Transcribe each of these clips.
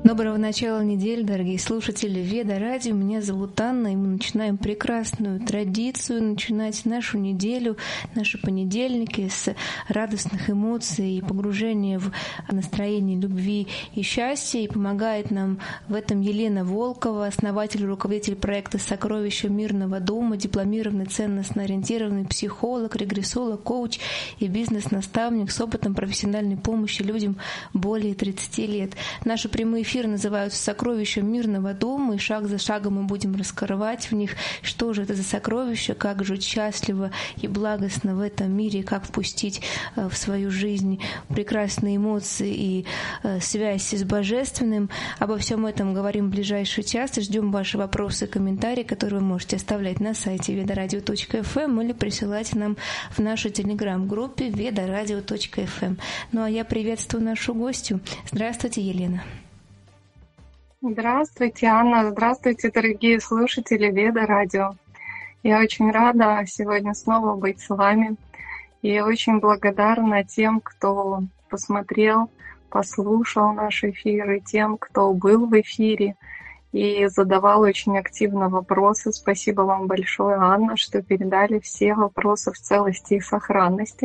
Доброго начала недели, дорогие слушатели Веда Радио. Меня зовут Анна, и мы начинаем прекрасную традицию начинать нашу неделю, наши понедельники с радостных эмоций и погружения в настроение любви и счастья. И помогает нам в этом Елена Волкова, основатель и руководитель проекта «Сокровища мирного дома», дипломированный ценностно-ориентированный психолог, регрессолог, коуч и бизнес-наставник с опытом профессиональной помощи людям более 30 лет. Наши прямые эфиры называются «Сокровища мирного дома», и шаг за шагом мы будем раскрывать в них, что же это за сокровища, как жить счастливо и благостно в этом мире, как впустить в свою жизнь прекрасные эмоции и связь с Божественным. Обо всем этом говорим в ближайший час и ждем ваши вопросы и комментарии, которые вы можете оставлять на сайте vedoradio.fm или присылать нам в нашу телеграм-группе vedoradio.fm. Ну а я приветствую нашу гостью. Здравствуйте, Елена. Здравствуйте, Анна. Здравствуйте, дорогие слушатели Веда Радио. Я очень рада сегодня снова быть с вами. И очень благодарна тем, кто посмотрел, послушал наш эфир, и тем, кто был в эфире и задавал очень активно вопросы. Спасибо вам большое, Анна, что передали все вопросы в целости и сохранности.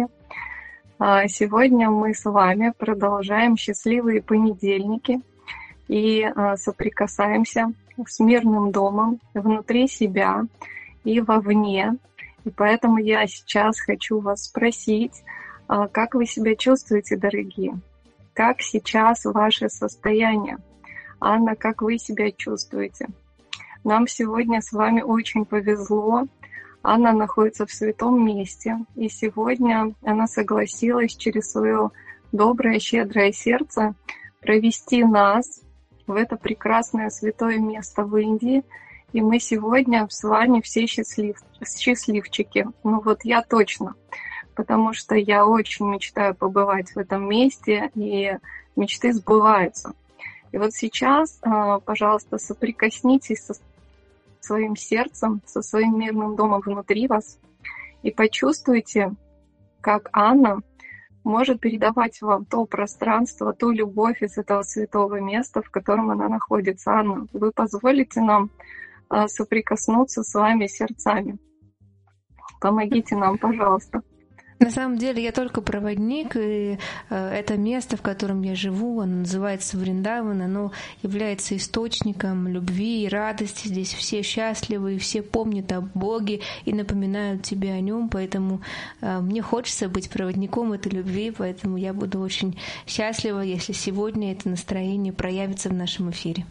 Сегодня мы с вами продолжаем счастливые понедельники и соприкасаемся с мирным домом внутри себя и вовне. И поэтому я сейчас хочу вас спросить, как вы себя чувствуете, дорогие? Как сейчас ваше состояние? Анна, как вы себя чувствуете? Нам сегодня с вами очень повезло. Анна находится в святом месте, и сегодня она согласилась через свое доброе, щедрое сердце провести нас в это прекрасное святое место в Индии. И мы сегодня с вами все счастливчики. Ну вот я точно, потому что я очень мечтаю побывать в этом месте, и мечты сбываются. И вот сейчас, пожалуйста, соприкоснитесь со своим сердцем, со своим мирным домом внутри вас и почувствуйте, как Анна может передавать вам то пространство, ту любовь из этого святого места, в котором она находится. Анна, вы позволите нам соприкоснуться с вами сердцами? Помогите нам, пожалуйста. На самом деле я только проводник, и это место, в котором я живу, оно называется Вриндаван, оно является источником любви и радости. Здесь все счастливы, и все помнят о Боге и напоминают тебе о Нем, поэтому мне хочется быть проводником этой любви, поэтому я буду очень счастлива, если сегодня это настроение проявится в нашем эфире.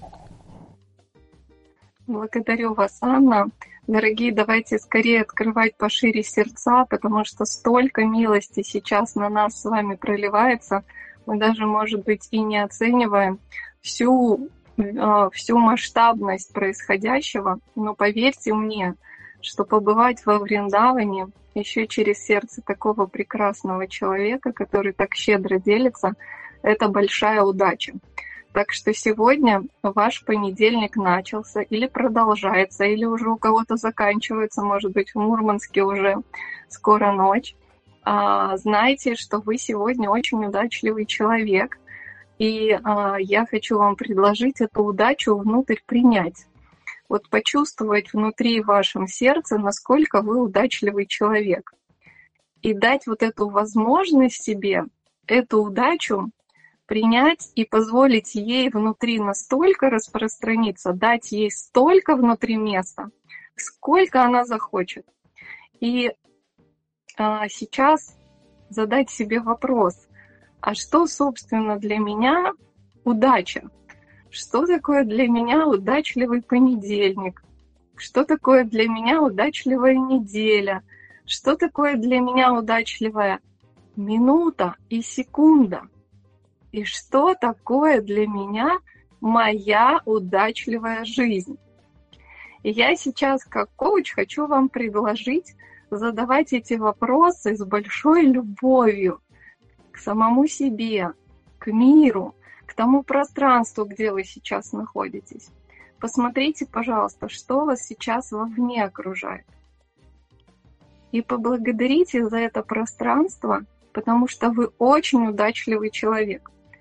Благодарю вас, Анна. Дорогие, давайте скорее открывать пошире сердца, потому что столько милости сейчас на нас с вами проливается. Мы даже, может быть, и не оцениваем всю масштабность происходящего. Но поверьте мне, что побывать во Вриндаване еще через сердце такого прекрасного человека, который так щедро делится, это большая удача. Так что сегодня ваш понедельник начался или продолжается, или уже у кого-то заканчивается, может быть, в Мурманске уже скоро ночь. Знайте, что вы сегодня очень удачливый человек, и я хочу вам предложить эту удачу внутрь принять. Вот почувствовать внутри в вашем сердце, насколько вы удачливый человек. И дать вот эту возможность себе, эту удачу принять и позволить ей внутри настолько распространиться, дать ей столько внутри места, сколько она захочет. И сейчас задать себе вопрос, а что, собственно, для меня удача? Что такое для меня удачливый понедельник? Что такое для меня удачливая неделя? Что такое для меня удачливая минута и секунда? И что такое для меня моя удачливая жизнь? И я сейчас, как коуч, хочу вам предложить задавать эти вопросы с большой любовью к самому себе, к миру, к тому пространству, где вы сейчас находитесь. Посмотрите, пожалуйста, что вас сейчас вовне окружает. И поблагодарите за это пространство, потому что вы очень удачливый человек.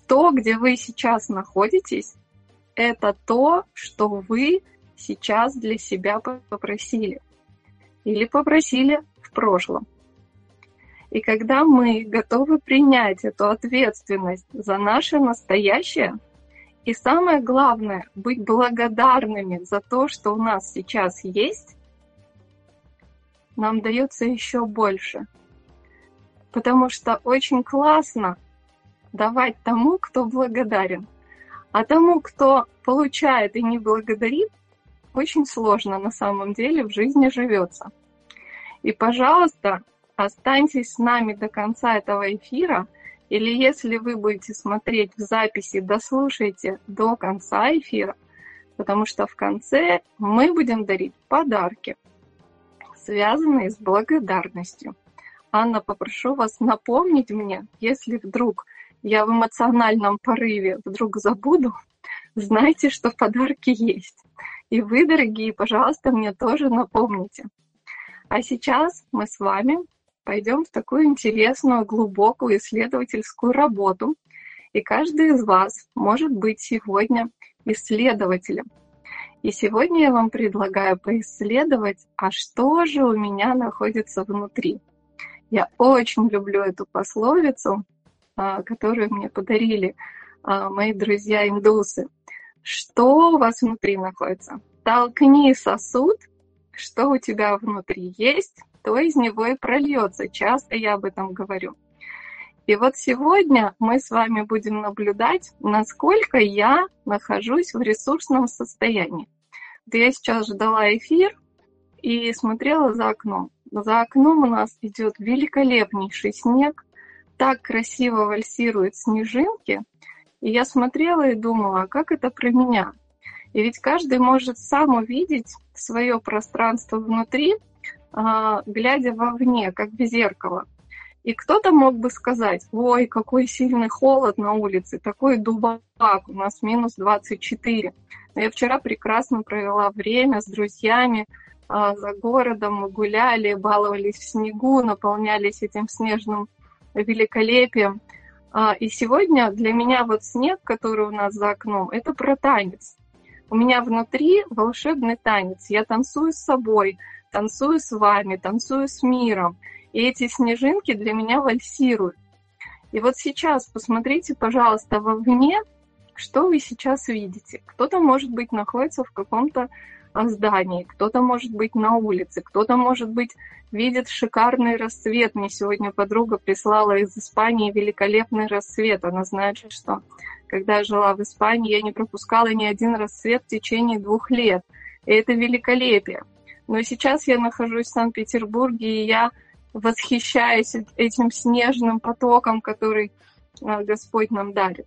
то, где вы сейчас находитесь, это то, что вы сейчас для себя попросили или попросили в прошлом. И когда мы готовы принять эту ответственность за наше настоящее, и самое главное, быть благодарными за то, что у нас сейчас есть, нам дается еще больше. Потому что очень классно давать тому, кто благодарен. А тому, кто получает и не благодарит, очень сложно на самом деле в жизни живется. И, пожалуйста, останьтесь с нами до конца этого эфира, или если вы будете смотреть в записи, дослушайте до конца эфира, потому что в конце мы будем дарить подарки, связанные с благодарностью. Анна, попрошу вас напомнить мне, если вдруг я в эмоциональном порыве вдруг забуду, знайте, что подарки есть. И вы, дорогие, пожалуйста, мне тоже напомните. А сейчас мы с вами пойдем в такую интересную, глубокую исследовательскую работу. И каждый из вас может быть сегодня исследователем. И сегодня я вам предлагаю поисследовать, а что же у меня находится внутри. Я очень люблю эту пословицу, которую мне подарили мои друзья-индусы. Что у вас внутри находится? Толкни сосуд, что у тебя внутри есть, то из него и прольется. Часто я об этом говорю. И вот сегодня мы с вами будем наблюдать, насколько я нахожусь в ресурсном состоянии. Вот я сейчас ждала эфир и смотрела за окном. За окном у нас идет великолепнейший снег, так красиво вальсируют снежинки. И я смотрела и думала, а как это про меня? И ведь каждый может сам увидеть свое пространство внутри, глядя вовне, как в зеркало. И кто-то мог бы сказать: ой, какой сильный холод на улице, такой дубак, у нас минус 24. Но я вчера прекрасно провела время с друзьями за городом, мы гуляли, баловались в снегу, наполнялись этим снежным великолепием. И сегодня для меня вот снег, который у нас за окном, это про танец. У меня внутри волшебный танец. Я танцую с собой, танцую с вами, танцую с миром. И эти снежинки для меня вальсируют. И вот сейчас посмотрите, пожалуйста, вовне, что вы сейчас видите. Кто-то, может быть, находится в каком-то здании, кто-то, может быть, на улице, кто-то, может быть, видит шикарный рассвет. Мне сегодня подруга прислала из Испании великолепный рассвет. Она знает, что когда я жила в Испании, я не пропускала ни один рассвет в течение 2 лет. И это великолепие. Но сейчас я нахожусь в Санкт-Петербурге, и я восхищаюсь этим снежным потоком, который Господь нам дарит.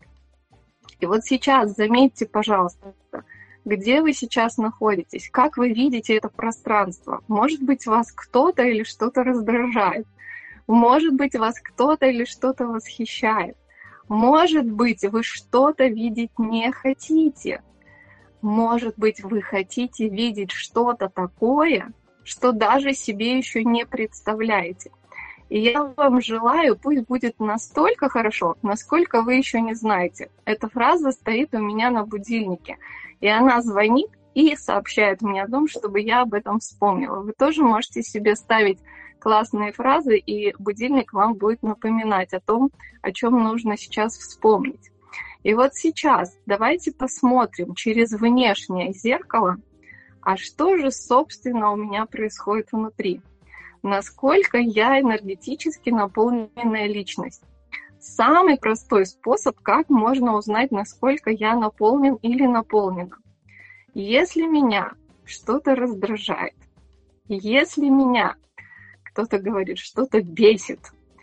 И вот сейчас заметьте, пожалуйста, где вы сейчас находитесь, как вы видите это пространство. Может быть, вас кто-то или что-то раздражает. Может быть, вас кто-то или что-то восхищает. Может быть, вы что-то видеть не хотите. Может быть, вы хотите видеть что-то такое, что даже себе еще не представляете. И я вам желаю, пусть будет настолько хорошо, насколько вы еще не знаете. Эта фраза стоит у меня на будильнике, и она звонит и сообщает мне о том, чтобы я об этом вспомнила. Вы тоже можете себе ставить классные фразы, и будильник вам будет напоминать о том, о чем нужно сейчас вспомнить. И вот сейчас давайте посмотрим через внешнее зеркало, а что же, собственно, у меня происходит внутри. Насколько я энергетически наполненная личность. Самый простой способ, как можно узнать, насколько я наполнен или наполнена. Если меня что-то раздражает, если меня, кто-то говорит, что-то бесит,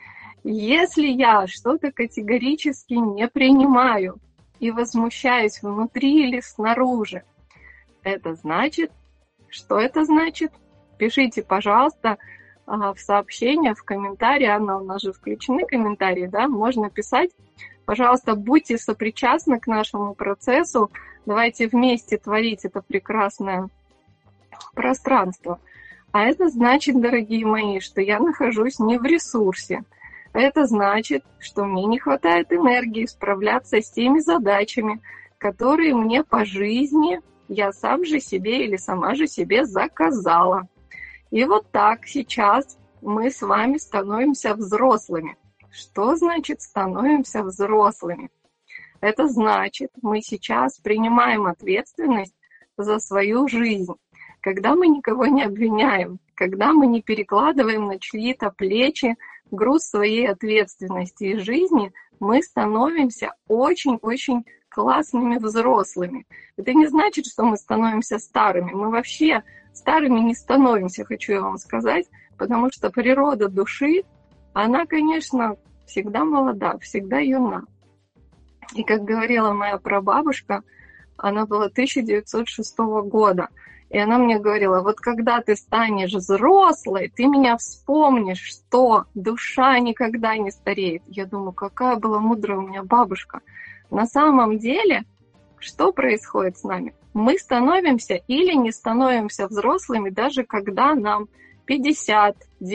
если я что-то категорически не принимаю и возмущаюсь внутри или снаружи, это значит, что это значит? Пишите, пожалуйста, в сообщения, в комментарии. Анна, у нас же включены комментарии, да? Можно писать. Пожалуйста, будьте сопричастны к нашему процессу. Давайте вместе творить это прекрасное пространство. А это значит, дорогие мои, что я нахожусь не в ресурсе. Это значит, что мне не хватает энергии справляться с теми задачами, которые мне по жизни я сам же себе или сама же себе заказала. И вот так сейчас мы с вами становимся взрослыми. Что значит становимся взрослыми? Это значит, мы сейчас принимаем ответственность за свою жизнь. Когда мы никого не обвиняем, когда мы не перекладываем на чьи-то плечи груз своей ответственности и жизни, мы становимся очень-очень классными взрослыми. Это не значит, что мы становимся старыми. Мы вообще старыми не становимся, хочу я вам сказать, потому что природа души, она, конечно, всегда молода, всегда юна. И как говорила моя прабабушка, она была 1906 года, и она мне говорила, вот когда ты станешь взрослой, ты меня вспомнишь, что душа никогда не стареет. Я думаю, какая была мудрая у меня бабушка. На самом деле, что происходит с нами? Мы становимся или не становимся взрослыми, даже когда нам 50,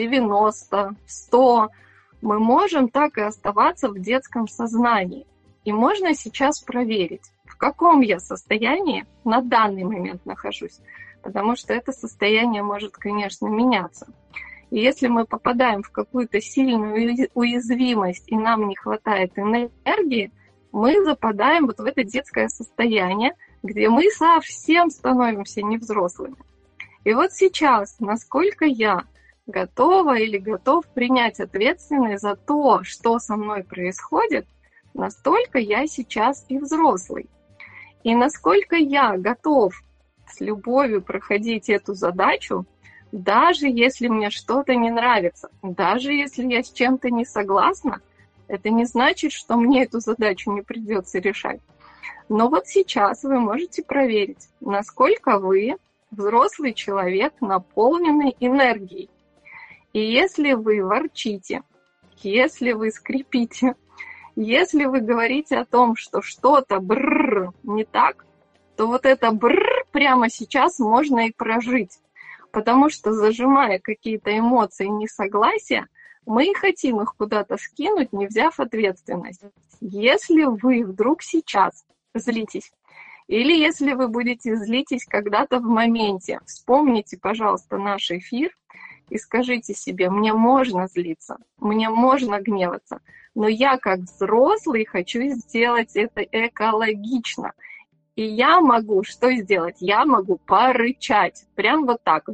90, 100. Мы можем так и оставаться в детском сознании. И можно сейчас проверить, в каком я состоянии на данный момент нахожусь. Потому что это состояние может, конечно, меняться. И если мы попадаем в какую-то сильную уязвимость и нам не хватает энергии, мы западаем вот в это детское состояние, где мы совсем становимся невзрослыми. И вот сейчас, насколько я готова или готов принять ответственность за то, что со мной происходит, настолько я сейчас и взрослый. И насколько я готов с любовью проходить эту задачу, даже если мне что-то не нравится, даже если я с чем-то не согласна, это не значит, что мне эту задачу не придется решать. Но вот сейчас вы можете проверить, насколько вы взрослый человек, наполненный энергией. И если вы ворчите, если вы скрипите, если вы говорите о том, что что-то не так, то вот это прямо сейчас можно и прожить. Потому что, зажимая какие-то эмоции несогласия, мы хотим их куда-то скинуть, не взяв ответственность. Если вы вдруг сейчас злитесь, или если вы будете злитесь когда-то в моменте, вспомните, пожалуйста, наш эфир и скажите себе, мне можно злиться, мне можно гневаться, но я как взрослый хочу сделать это экологично. И я могу что сделать? Я могу порычать, прям вот так.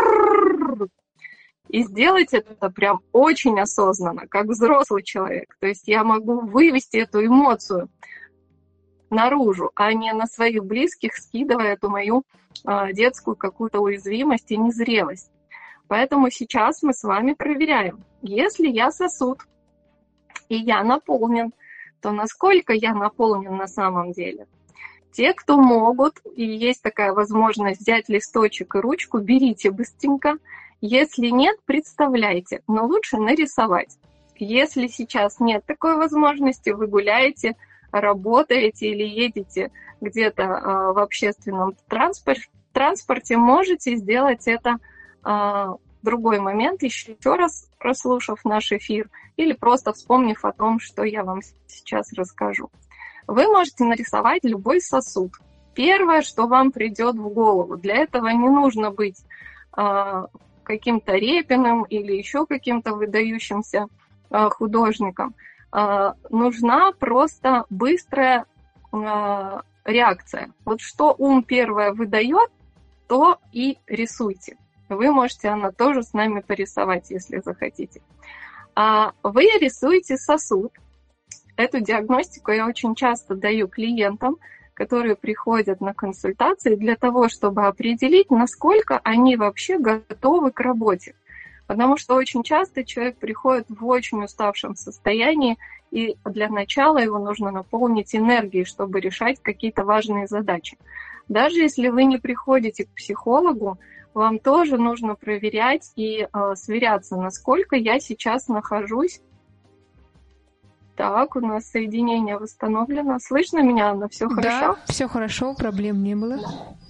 И сделать это прям очень осознанно, как взрослый человек. То есть я могу вывести эту эмоцию наружу, а не на своих близких, скидывая эту мою детскую какую-то уязвимость и незрелость. Поэтому сейчас мы с вами проверяем. Если я сосуд, и я наполнен, то насколько я наполнен на самом деле? Те, кто могут, и есть такая возможность взять листочек и ручку, берите быстренько. Если нет, представляйте, но лучше нарисовать. Если сейчас нет такой возможности, вы гуляете, работаете или едете где-то в общественном транспорте, можете сделать это в другой момент, еще раз прослушав наш эфир или просто вспомнив о том, что я вам сейчас расскажу. Вы можете нарисовать любой сосуд. Первое, что вам придет в голову. Для этого не нужно быть каким-то Репиным или еще каким-то выдающимся художником. Нужна просто быстрая реакция. Вот что ум первое выдает, то и рисуйте. Вы можете она тоже с нами порисовать, если захотите. Вы рисуете сосуд. Эту диагностику я очень часто даю клиентам, которые приходят на консультации для того, чтобы определить, насколько они вообще готовы к работе. Потому что очень часто человек приходит в очень уставшем состоянии, и для начала его нужно наполнить энергией, чтобы решать какие-то важные задачи. Даже если вы не приходите к психологу, вам тоже нужно проверять и сверяться, насколько я сейчас нахожусь. Так, у нас соединение восстановлено. Слышно меня, Анна? Все хорошо? Да, все хорошо, проблем не было.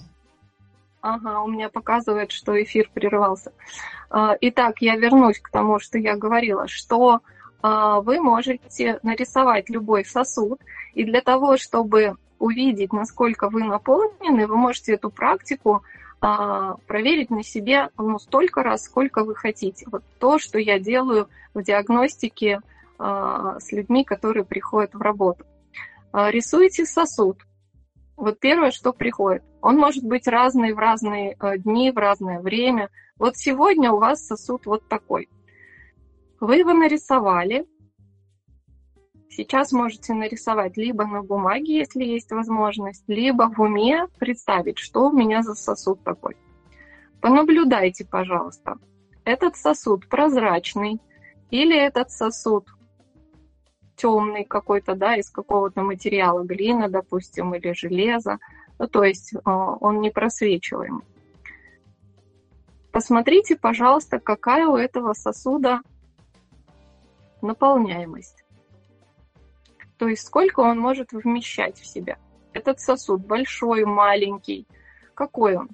Ага, у меня показывает, что эфир прервался. Итак, я вернусь к тому, что я говорила, что вы можете нарисовать любой сосуд, и для того, чтобы увидеть, насколько вы наполнены, вы можете эту практику проверить на себе столько раз, сколько вы хотите. Вот то, что я делаю в диагностике с людьми, которые приходят в работу. Рисуйте сосуд. Вот первое, что приходит. Он может быть разный в разные дни, в разное время. Вот сегодня у вас сосуд вот такой. Вы его нарисовали. Сейчас можете нарисовать либо на бумаге, если есть возможность, либо в уме представить, что у меня за сосуд такой. Понаблюдайте, пожалуйста. Этот сосуд прозрачный или этот сосуд темный какой-то, да, из какого-то материала, глина, допустим, или железо. То есть он не просвечиваемый. Посмотрите, пожалуйста, какая у этого сосуда наполняемость. То есть сколько он может вмещать в себя. Этот сосуд большой, маленький. Какой он?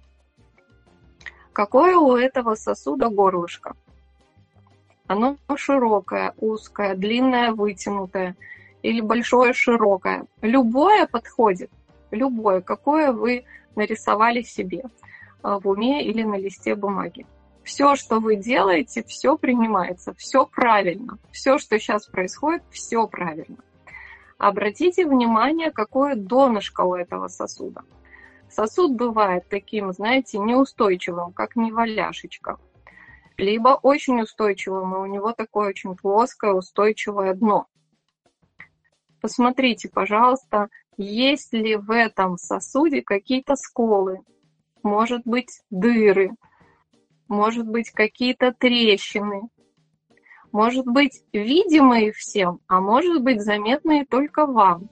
Какое у этого сосуда горлышко? Оно широкое, узкое, длинное, вытянутое или большое, широкое. Любое подходит. Любое, какое вы нарисовали себе в уме или на листе бумаги. Все, что вы делаете, все принимается, все правильно. Все, что сейчас происходит, все правильно. Обратите внимание, какое донышко у этого сосуда. Сосуд бывает таким, знаете, неустойчивым, как неваляшечка. Либо очень устойчивым, и у него такое очень плоское, устойчивое дно. Посмотрите, пожалуйста, есть ли в этом сосуде какие-то сколы, может быть, дыры, может быть, какие-то трещины. Может быть, видимые всем, а может быть, заметные только вам.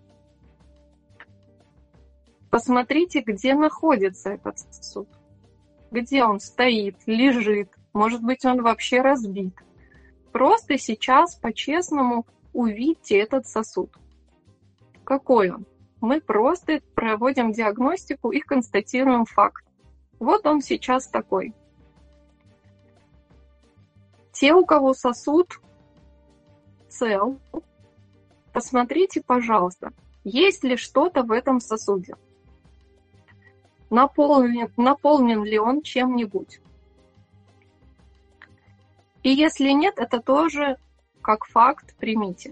Посмотрите, где находится этот сосуд. Где он стоит, лежит. Может быть, он вообще разбит. Просто сейчас по-честному увидьте этот сосуд. Какой он? Мы просто проводим диагностику и констатируем факт. Вот он сейчас такой. Те, у кого сосуд цел, посмотрите, пожалуйста, есть ли что-то в этом сосуде. Наполнен ли он чем-нибудь. И если нет, это тоже как факт примите.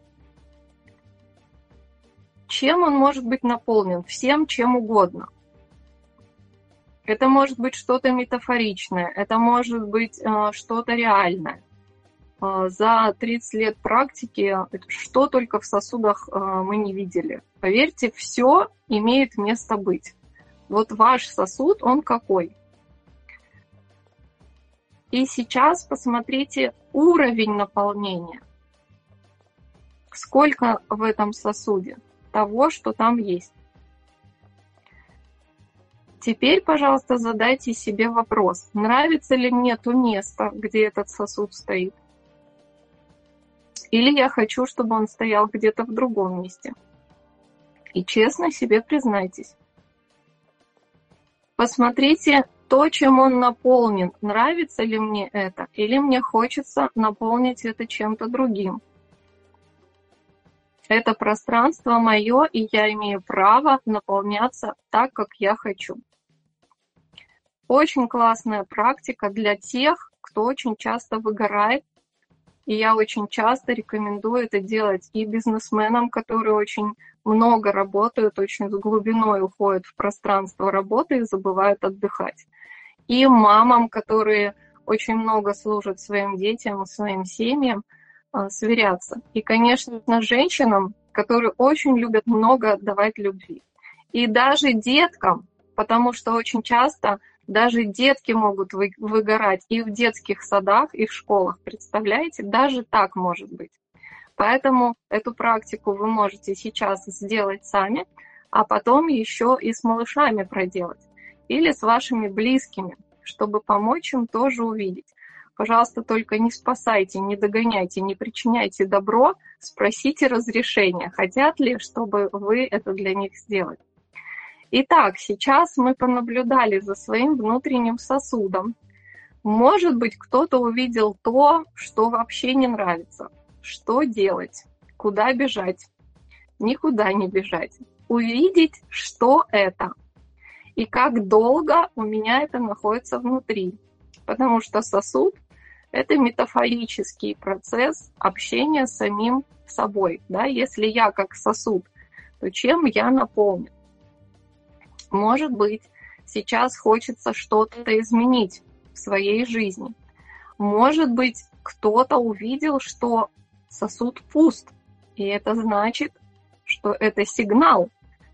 Чем он может быть наполнен? Всем, чем угодно. Это может быть что-то метафоричное, это может быть что-то реальное. За 30 лет практики что только в сосудах мы не видели. Поверьте, все имеет место быть. Вот ваш сосуд, он какой? И сейчас посмотрите уровень наполнения. Сколько в этом сосуде того, что там есть. Теперь, пожалуйста, задайте себе вопрос, нравится ли мне то место, где этот сосуд стоит? Или я хочу, чтобы он стоял где-то в другом месте? И честно себе признайтесь. Посмотрите то, чем он наполнен. Нравится ли мне это? Или мне хочется наполнить это чем-то другим? Это пространство мое, и я имею право наполняться так, как я хочу. Очень классная практика для тех, кто очень часто выгорает. И я очень часто рекомендую это делать и бизнесменам, которые очень много работают, очень с глубиной уходят в пространство работы и забывают отдыхать. И мамам, которые очень много служат своим детям, своим семьям, сверяться. И, конечно, женщинам, которые очень любят много отдавать любви. И даже деткам, потому что очень часто даже детки могут выгорать и в детских садах, и в школах. Представляете? Даже так может быть. Поэтому эту практику вы можете сейчас сделать сами, а потом еще и с малышами проделать. Или с вашими близкими, чтобы помочь им тоже увидеть. Пожалуйста, только не спасайте, не догоняйте, не причиняйте добро, спросите разрешения, хотят ли, чтобы вы это для них сделали. Итак, сейчас мы понаблюдали за своим внутренним сосудом. Может быть, кто-то увидел то, что вообще не нравится. Что делать? Куда бежать? Никуда не бежать. Увидеть, что это. И как долго у меня это находится внутри. Потому что сосуд – это метафорический процесс общения с самим собой. Да? Если я как сосуд, то чем я наполнен? Может быть, сейчас хочется что-то изменить в своей жизни. Может быть, кто-то увидел, что сосуд пуст. И это значит, что это сигнал.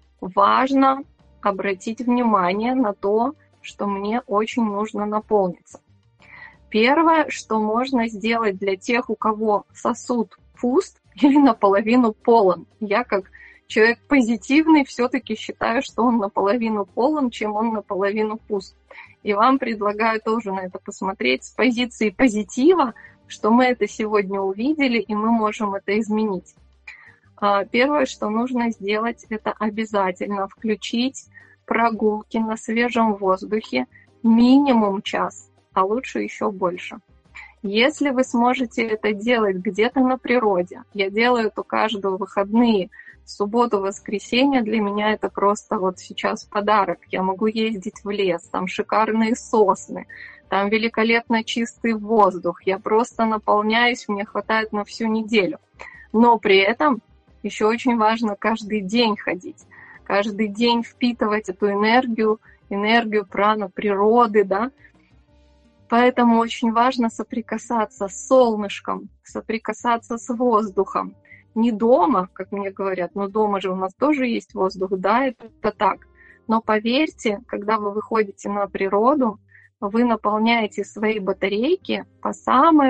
Важно обратить внимание на то, что мне очень нужно наполниться. Первое, что можно сделать для тех, у кого сосуд пуст или наполовину полон. Я как человек позитивный все-таки считаю, что он наполовину полон, чем он наполовину пуст. И вам предлагаю тоже на это посмотреть с позиции позитива, что мы это сегодня увидели, и мы можем это изменить. Первое, что нужно сделать, это обязательно включить прогулки на свежем воздухе минимум час, а лучше еще больше. Если вы сможете это делать где-то на природе, я делаю это каждые выходные, субботу, воскресенье, для меня это просто вот сейчас подарок. Я могу ездить в лес, там шикарные сосны, там великолепно чистый воздух. Я просто наполняюсь, мне хватает на всю неделю. Но при этом еще очень важно каждый день ходить, каждый день впитывать эту энергию праны, природы, да. Поэтому очень важно соприкасаться с солнышком, соприкасаться с воздухом. Не дома, как мне говорят, но дома же у нас тоже есть воздух, да, это так. Но поверьте, когда вы выходите на природу, вы наполняете свои батарейки по самое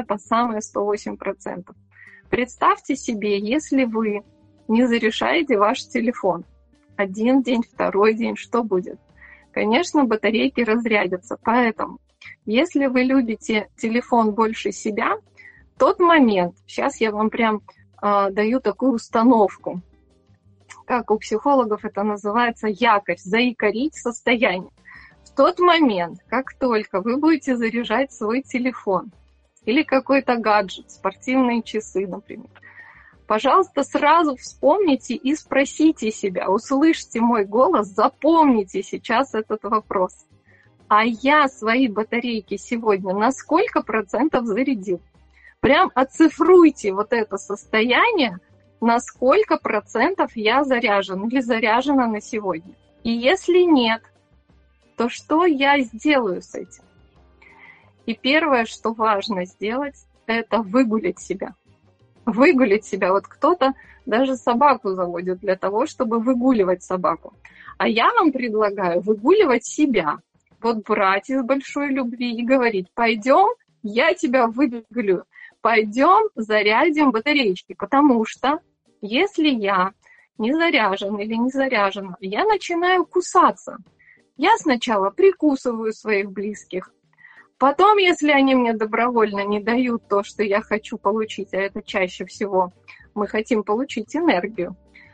108%. Представьте себе, если вы не зарешаете ваш телефон. Один день, второй день, что будет? Конечно, батарейки разрядятся, поэтому если вы любите телефон больше себя, тот момент, сейчас я вам прям даю такую установку, как у психологов это называется, якорь, заикарить состояние. В тот момент, как только вы будете заряжать свой телефон или какой-то гаджет, спортивные часы, например, пожалуйста, сразу вспомните и спросите себя, услышьте мой голос, запомните сейчас этот вопрос. А я свои батарейки сегодня на сколько процентов зарядил? Прям оцифруйте вот это состояние, на сколько процентов я заряжен или заряжена на сегодня. И если нет, то что я сделаю с этим? И первое, что важно сделать, это выгулять себя. Выгулять себя. Вот кто-то даже собаку заводит для того, чтобы выгуливать собаку. А я вам предлагаю выгуливать себя. Вот брать из большой любви и говорить: пойдем, я тебя выгулю. Пойдем зарядим батареечки, потому что если я не заряжен или не заряжена, я начинаю кусаться. Я сначала прикусываю своих близких, потом, если они мне добровольно не дают то, что я хочу получить, а это чаще всего мы хотим получить энергию,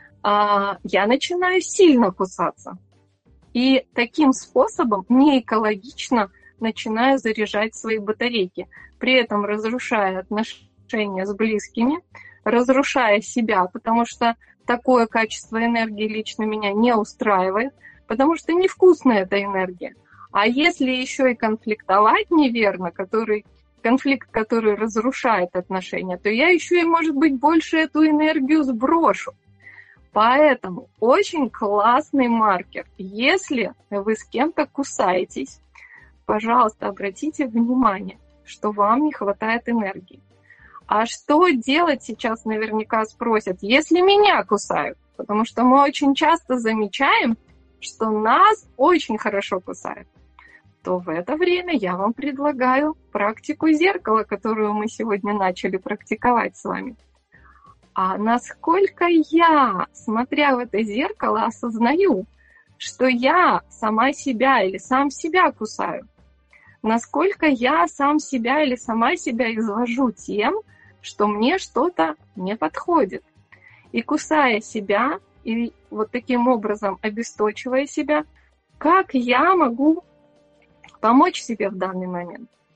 я начинаю сильно кусаться. И таким способом неэкологично начинаю заряжать свои батарейки, при этом разрушая отношения с близкими, разрушая себя, потому что такое качество энергии лично меня не устраивает, потому что невкусная эта энергия. А если еще и конфликтовать неверно, конфликт, который разрушает отношения, то я еще и, может быть, больше эту энергию сброшу. Поэтому очень классный маркер. Если вы с кем-то кусаетесь, пожалуйста, обратите внимание, что вам не хватает энергии. А что делать сейчас, наверняка спросят, если меня кусают? Потому что мы очень часто замечаем, что нас очень хорошо кусают. То в это время я вам предлагаю практику зеркала, которую мы сегодня начали практиковать с вами. А насколько я, смотря в это зеркало, осознаю, что я сама себя или сам себя кусаю? Насколько я сам себя или сама себя извожу тем, что мне что-то не подходит? И кусая себя, и вот таким образом обесточивая себя, как я могу помочь себе в данный момент?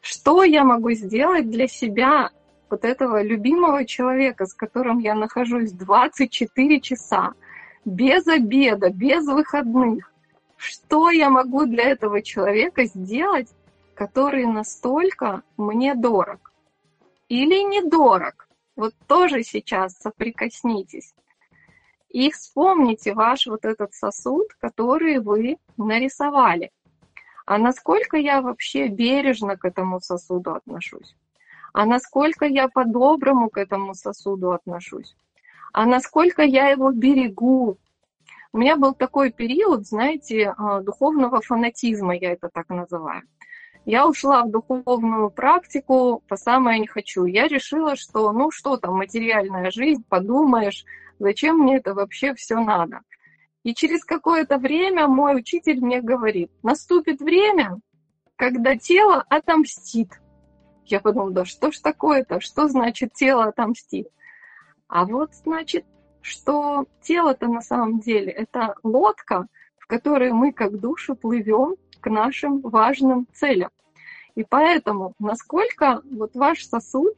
Что я могу сделать для себя, вот этого любимого человека, с которым я нахожусь 24 часа, без обеда, без выходных? Что я могу для этого человека сделать, который настолько мне дорог? Или недорог? Вот тоже сейчас соприкоснитесь. И вспомните ваш вот этот сосуд, который вы нарисовали. А насколько я вообще бережно к этому сосуду отношусь? А насколько я по-доброму к этому сосуду отношусь? А насколько я его берегу? У меня был такой период, знаете, духовного фанатизма, я это так называю. Я ушла в духовную практику по самое не хочу. Я решила, что ну что там, материальная жизнь, подумаешь, зачем мне это вообще все надо? И через какое-то время мой учитель мне говорит, наступит время, когда тело отомстит. Я подумала, да что ж такое-то, что значит тело отомстит? А вот значит, что тело-то на самом деле это лодка, в которой мы как души плывем к нашим важным целям. И поэтому, насколько вот ваш сосуд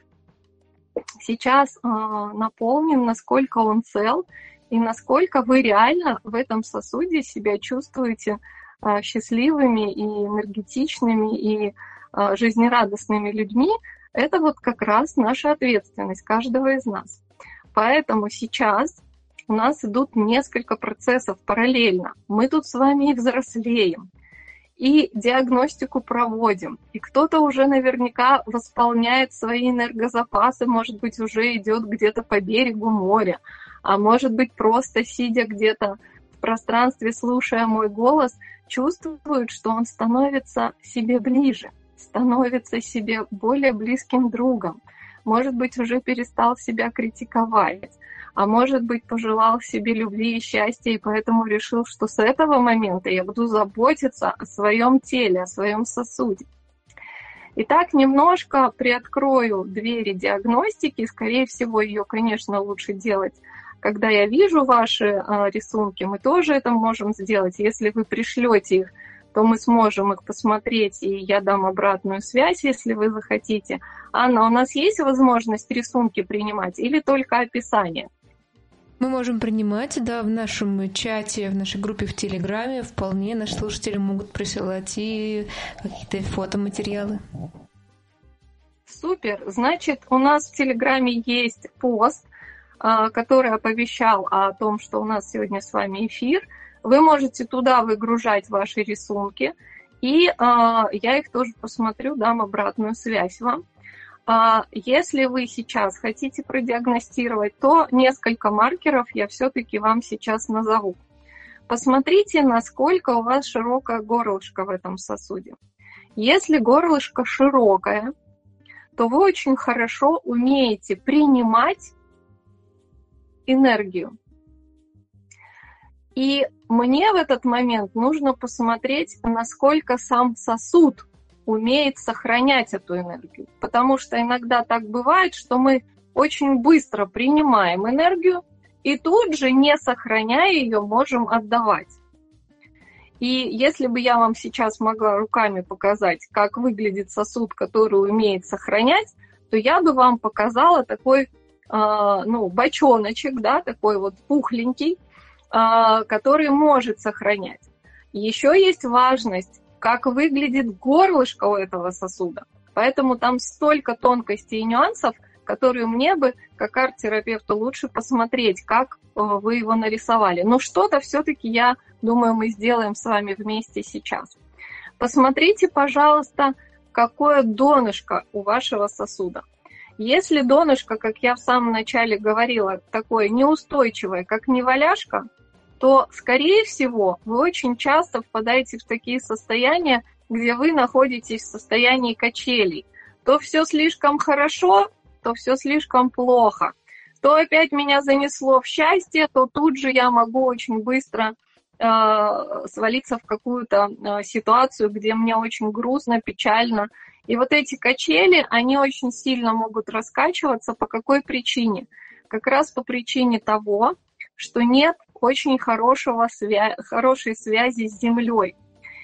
сейчас наполнен, насколько он цел, и насколько вы реально в этом сосуде себя чувствуете счастливыми и энергетичными и жизнерадостными людьми, это вот как раз наша ответственность каждого из нас. Поэтому сейчас у нас идут несколько процессов параллельно. Мы тут с вами и взрослеем, и диагностику проводим, и кто-то уже наверняка восполняет свои энергозапасы, может быть, уже идет где-то по берегу моря, а может быть, просто сидя где-то в пространстве, слушая мой голос, чувствует, что он становится себе ближе, становится себе более близким другом, может быть, уже перестал себя критиковать, а может быть, пожелал себе любви и счастья, и поэтому решил, что с этого момента я буду заботиться о своем теле, о своем сосуде. Итак, немножко приоткрою двери диагностики. Скорее всего, ее, конечно, лучше делать, когда я вижу ваши рисунки. Мы тоже это можем сделать. Если вы пришлете их, то мы сможем их посмотреть, и я дам обратную связь, если вы захотите. Анна, у нас есть возможность рисунки принимать или только описание? Мы можем принимать, да, в нашем чате, в нашей группе в Телеграме вполне наши слушатели могут присылать и какие-то фотоматериалы. Супер! Значит, у нас в Телеграме есть пост, который оповещал о том, что у нас сегодня с вами эфир. Вы можете туда выгружать ваши рисунки, и я их тоже посмотрю, дам обратную связь вам. Если вы сейчас хотите продиагностировать, то несколько маркеров я все-таки вам сейчас назову. Посмотрите, насколько у вас широкое горлышко в этом сосуде. Если горлышко широкое, то вы очень хорошо умеете принимать энергию. И мне в этот момент нужно посмотреть, насколько сам сосуд умеет сохранять эту энергию. Потому что иногда так бывает, что мы очень быстро принимаем энергию и тут же, не сохраняя ее, можем отдавать. И если бы я вам сейчас могла руками показать, как выглядит сосуд, который умеет сохранять, то я бы вам показала такой бочоночек, да, такой вот пухленький, который может сохранять. Еще есть важность, как выглядит горлышко у этого сосуда. Поэтому там столько тонкостей и нюансов, которые мне бы, как арт-терапевту, лучше посмотреть, как вы его нарисовали. Но что-то все-таки, я думаю, мы сделаем с вами вместе сейчас. Посмотрите, пожалуйста, какое донышко у вашего сосуда. Если донышко, как я в самом начале говорила, такое неустойчивое, как неваляшка, то, скорее всего, вы очень часто впадаете в такие состояния, где вы находитесь в состоянии качелей. То все слишком хорошо, то все слишком плохо. То опять меня занесло в счастье, то тут же я могу очень быстро свалиться в какую-то ситуацию, где мне очень грустно, печально. И вот эти качели, они очень сильно могут раскачиваться. По какой причине? Как раз по причине того, что нет очень хорошей связи с Землей.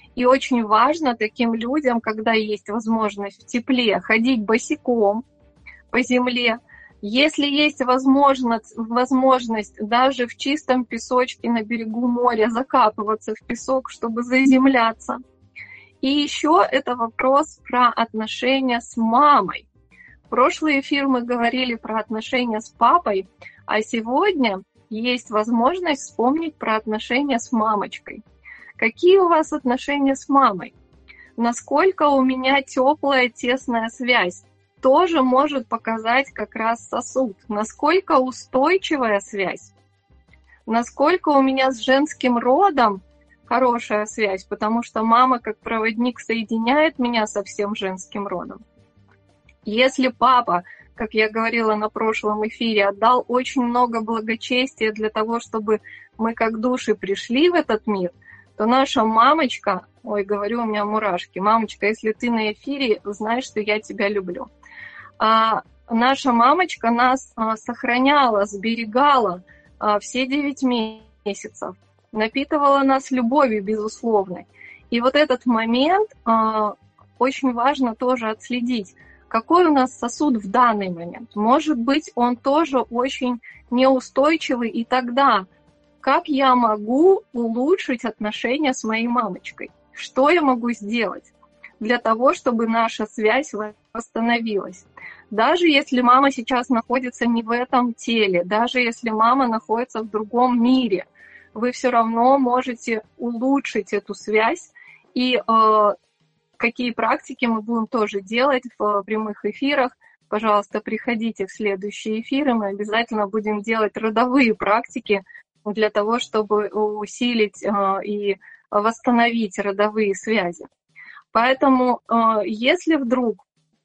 И очень важно таким людям, когда есть возможность в тепле, ходить босиком по земле. Если есть возможность даже в чистом песочке на берегу моря закапываться в песок, чтобы заземляться. И еще это вопрос про отношения с мамой. В прошлый эфир мы говорили про отношения с папой, а сегодня есть возможность вспомнить про отношения с мамочкой. Какие у вас отношения с мамой? Насколько у меня теплая, тесная связь? Тоже может показать как раз сосуд. Насколько устойчивая связь? Насколько у меня с женским родом хорошая связь, потому что мама как проводник соединяет меня со всем женским родом. Если папа, как я говорила на прошлом эфире, отдал очень много благочестия для того, чтобы мы как души пришли в этот мир, то наша мамочка, ой, говорю, у меня мурашки, мамочка, если ты на эфире, знай, что я тебя люблю. Наша мамочка нас сохраняла, сберегала все 9 месяцев, напитывала нас любовью безусловной. И вот этот момент очень важно тоже отследить, какой у нас сосуд в данный момент. Может быть, он тоже очень неустойчивый, и тогда как я могу улучшить отношения с моей мамочкой? Что я могу сделать для того, чтобы наша связь восстановилась? Даже если мама сейчас находится не в этом теле, даже если мама находится в другом мире, вы все равно можете улучшить эту связь. И какие практики мы будем тоже делать в прямых эфирах. Пожалуйста, приходите в следующие эфиры. Мы обязательно будем делать родовые практики для того, чтобы усилить и восстановить родовые связи. Поэтому, если вдруг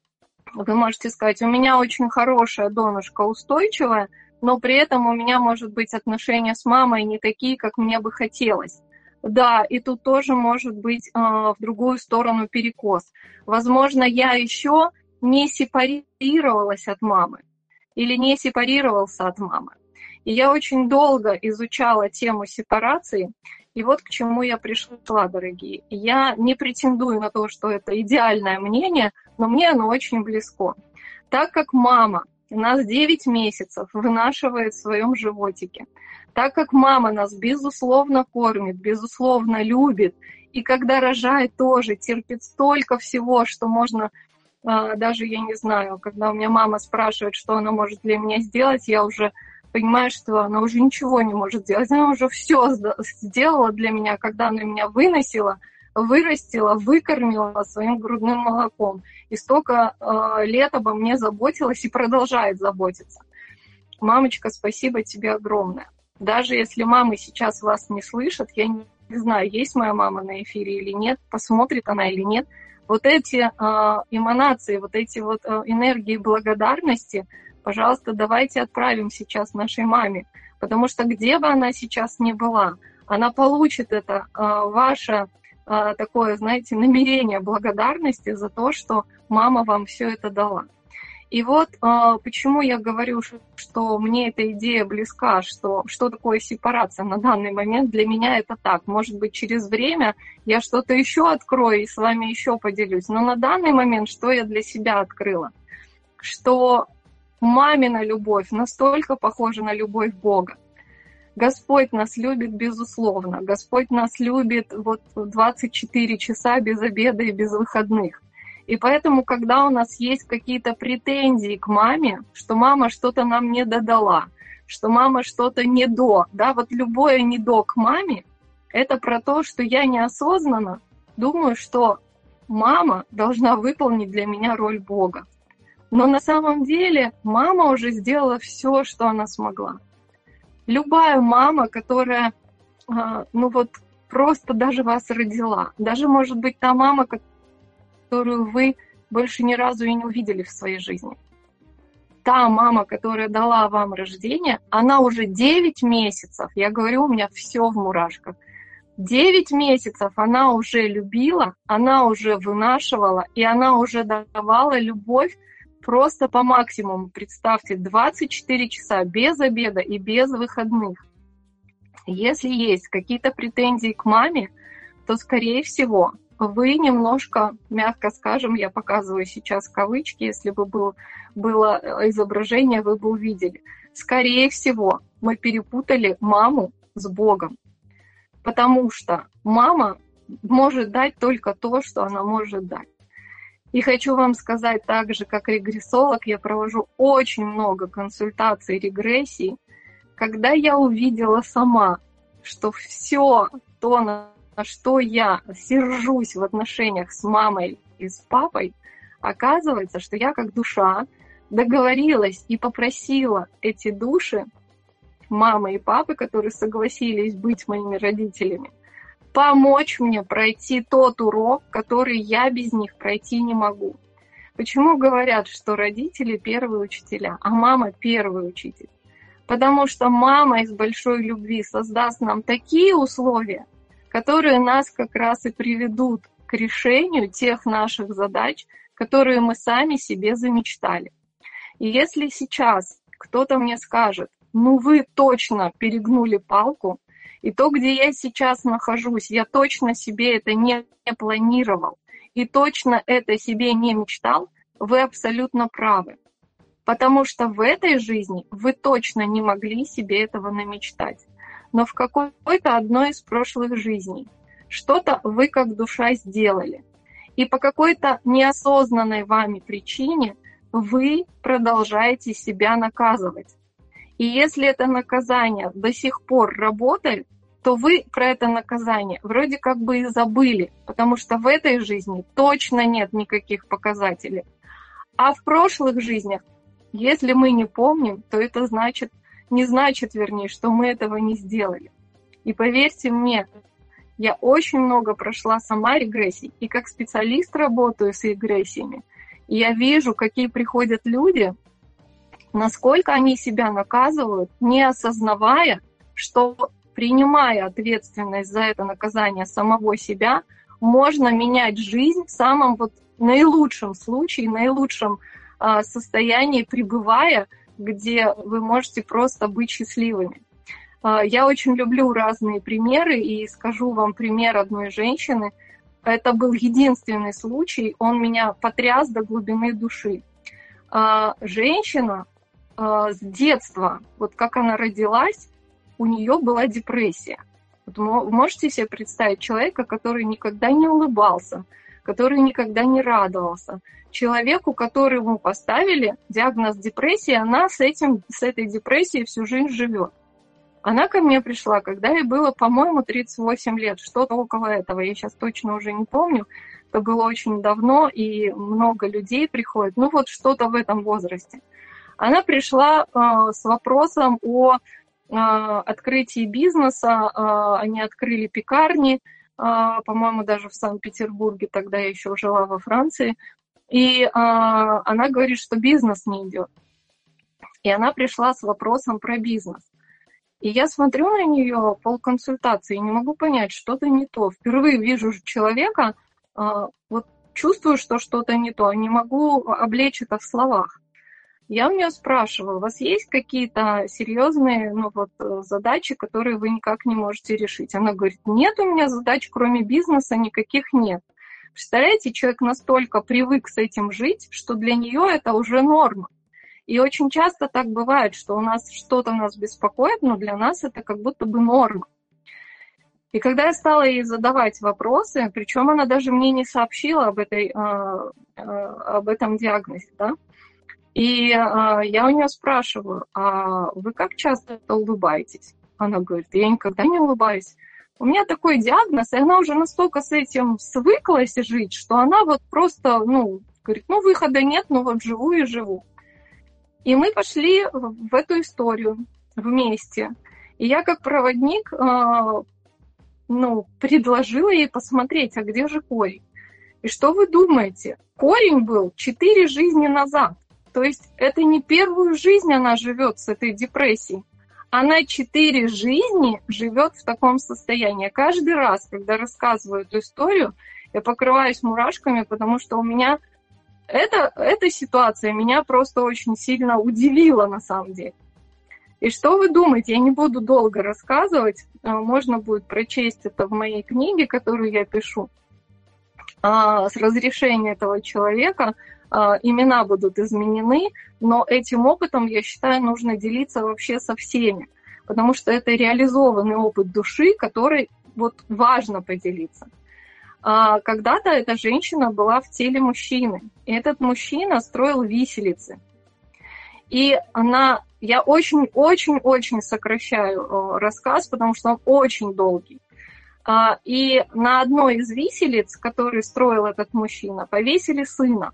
вы можете сказать, у меня очень хорошая донышко, устойчивая, но при этом у меня, может быть, отношения с мамой не такие, как мне бы хотелось. Да, и тут тоже может быть в другую сторону перекос. Возможно, я еще не сепарировалась от мамы или не сепарировался от мамы. И я очень долго изучала тему сепарации, и вот к чему я пришла, дорогие. Я не претендую на то, что это идеальное мнение, но мне оно очень близко. Так как мама нас 9 месяцев вынашивает в своем животике, так как мама нас безусловно кормит, безусловно любит, и когда рожает тоже терпит столько всего, что можно, даже я не знаю, когда у меня мама спрашивает, что она может для меня сделать, я уже понимаю, что она уже ничего не может сделать. Она уже все сделала для меня, когда она меня выносила, вырастила, выкормила своим грудным молоком. И столько лет обо мне заботилась и продолжает заботиться. Мамочка, спасибо тебе огромное. Даже если мамы сейчас вас не слышат, я не знаю, есть моя мама на эфире или нет, посмотрит она или нет, вот эти эманации, вот эти вот энергии благодарности, пожалуйста, давайте отправим сейчас нашей маме, потому что где бы она сейчас ни была, она получит это ваше такое, знаете, намерение благодарности за то, что мама вам все это дала. И вот почему я говорю, что мне эта идея близка, что такое сепарация на данный момент, для меня это так. Может быть, через время я что-то еще открою и с вами еще поделюсь. Но на данный момент что я для себя открыла? Что мамина любовь настолько похожа на любовь Бога. Господь нас любит безусловно. Господь нас любит вот 24 часа без обеда и без выходных. И поэтому, когда у нас есть какие-то претензии к маме, что мама что-то нам не додала, что мама что-то не до, да, вот любое не до к маме, это про то, что я неосознанно думаю, что мама должна выполнить для меня роль Бога. Но на самом деле мама уже сделала все, что она смогла. Любая мама, которая, просто даже вас родила, даже, может быть, та мама, которую вы больше ни разу и не увидели в своей жизни. Та мама, которая дала вам рождение, она уже 9 месяцев, я говорю, у меня все в мурашках, 9 месяцев она уже любила, она уже вынашивала, и она уже давала любовь просто по максимуму. Представьте, 24 часа без обеда и без выходных. Если есть какие-то претензии к маме, то, скорее всего, вы немножко, мягко скажем, я показываю сейчас кавычки, если бы было изображение, вы бы увидели. Скорее всего, мы перепутали маму с Богом, потому что мама может дать только то, что она может дать. И хочу вам сказать, так же, как регрессолог, я провожу очень много консультаций регрессий, когда я увидела сама, что все то, на что я сержусь в отношениях с мамой и с папой, оказывается, что я как душа договорилась и попросила эти души, мамы и папы, которые согласились быть моими родителями, помочь мне пройти тот урок, который я без них пройти не могу. Почему говорят, что родители первые учителя, а мама первый учитель? Потому что мама из большой любви создаст нам такие условия, которые нас как раз и приведут к решению тех наших задач, которые мы сами себе замечтали. И если сейчас кто-то мне скажет, ну вы точно перегнули палку, и то, где я сейчас нахожусь, я точно себе это не планировал, и точно это себе не мечтал, вы абсолютно правы. Потому что в этой жизни вы точно не могли себе этого намечтать. Но в какой-то одной из прошлых жизней что-то вы как душа сделали. И по какой-то неосознанной вами причине вы продолжаете себя наказывать. И если это наказание до сих пор работает, то вы про это наказание вроде как бы и забыли, потому что в этой жизни точно нет никаких показателей. А в прошлых жизнях, если мы не помним, то это не значит, что мы этого не сделали. И поверьте мне, я очень много прошла сама регрессий, и как специалист работаю с регрессиями. И я вижу, какие приходят люди, насколько они себя наказывают, не осознавая, что, принимая ответственность за это наказание самого себя, можно менять жизнь в самом наилучшем случае, наилучшем состоянии, пребывая, где вы можете просто быть счастливыми. Я очень люблю разные примеры, и скажу вам пример одной женщины. Это был единственный случай, он меня потряс до глубины души. Женщина с детства, как она родилась, у нее была депрессия. Вы можете себе представить человека, который никогда не улыбался, который никогда не радовался. Человеку, которому поставили диагноз депрессии, она с этой депрессией всю жизнь живет. Она ко мне пришла, когда ей было, по-моему, 38 лет, что-то около этого, я сейчас точно уже не помню. Это было очень давно, и много людей приходит, что-то в этом возрасте. Она пришла с вопросом о открытии бизнеса, они открыли пекарни, по-моему, даже в Санкт-Петербурге, тогда я еще жила во Франции, и она говорит, что бизнес не идет. И она пришла с вопросом про бизнес. И я смотрю на нее полконсультации и не могу понять, что-то не то. Впервые вижу человека, чувствую, что что-то не то, не могу облечь это в словах. Я у нее спрашиваю, у вас есть какие-то серьезные задачи, которые вы никак не можете решить? Она говорит, нет, у меня задач, кроме бизнеса, никаких нет. Представляете, человек настолько привык с этим жить, что для нее это уже норма. И очень часто так бывает, что у нас что-то нас беспокоит, но для нас это как будто бы норма. И когда я стала ей задавать вопросы, причем она даже мне не сообщила об этом диагнозе, да? И я у нее спрашиваю, а вы как часто улыбаетесь? Она говорит, я никогда не улыбаюсь. У меня такой диагноз, и она уже настолько с этим свыклась жить, что она просто, говорит, выхода нет, живу и живу. И мы пошли в эту историю вместе. И я как проводник, предложила ей посмотреть, а где же корень. И что вы думаете? Корень был 4 жизни назад. То есть это не первую жизнь она живет с этой депрессией. Она 4 жизни живет в таком состоянии. Каждый раз, когда рассказываю эту историю, я покрываюсь мурашками, потому что у меня эта ситуация меня просто очень сильно удивила на самом деле. И что вы думаете? Я не буду долго рассказывать, можно будет прочесть это в моей книге, которую я пишу. С разрешения этого человека имена будут изменены, но этим опытом, я считаю, нужно делиться вообще со всеми, потому что это реализованный опыт души, который вот важно поделиться. Когда-то эта женщина была в теле мужчины, и этот мужчина строил виселицы. И я очень-очень-очень сокращаю рассказ, потому что он очень долгий. И на одной из виселиц, который строил этот мужчина, повесили сына.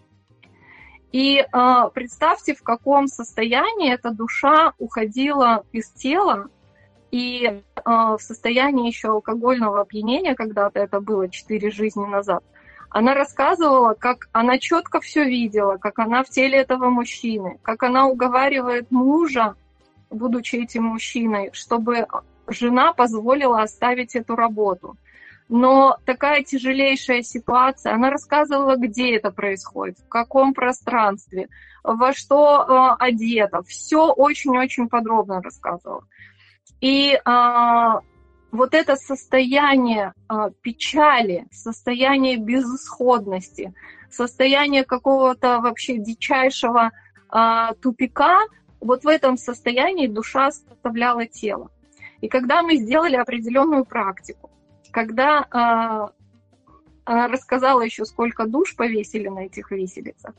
И представьте, в каком состоянии эта душа уходила из тела, и в состоянии еще алкогольного опьянения, когда-то это было 4 жизни назад, она рассказывала, как она четко все видела, как она в теле этого мужчины, как она уговаривает мужа, будучи этим мужчиной, чтобы жена позволила оставить эту работу. Но такая тяжелейшая ситуация, она рассказывала, где это происходит, в каком пространстве, во что одета. Все очень-очень подробно рассказывала. И вот это состояние печали, состояние безысходности, состояние какого-то вообще дичайшего тупика, вот в этом состоянии душа составляла тело. И когда мы сделали определенную практику, когда она рассказала еще, сколько душ повесили на этих виселицах,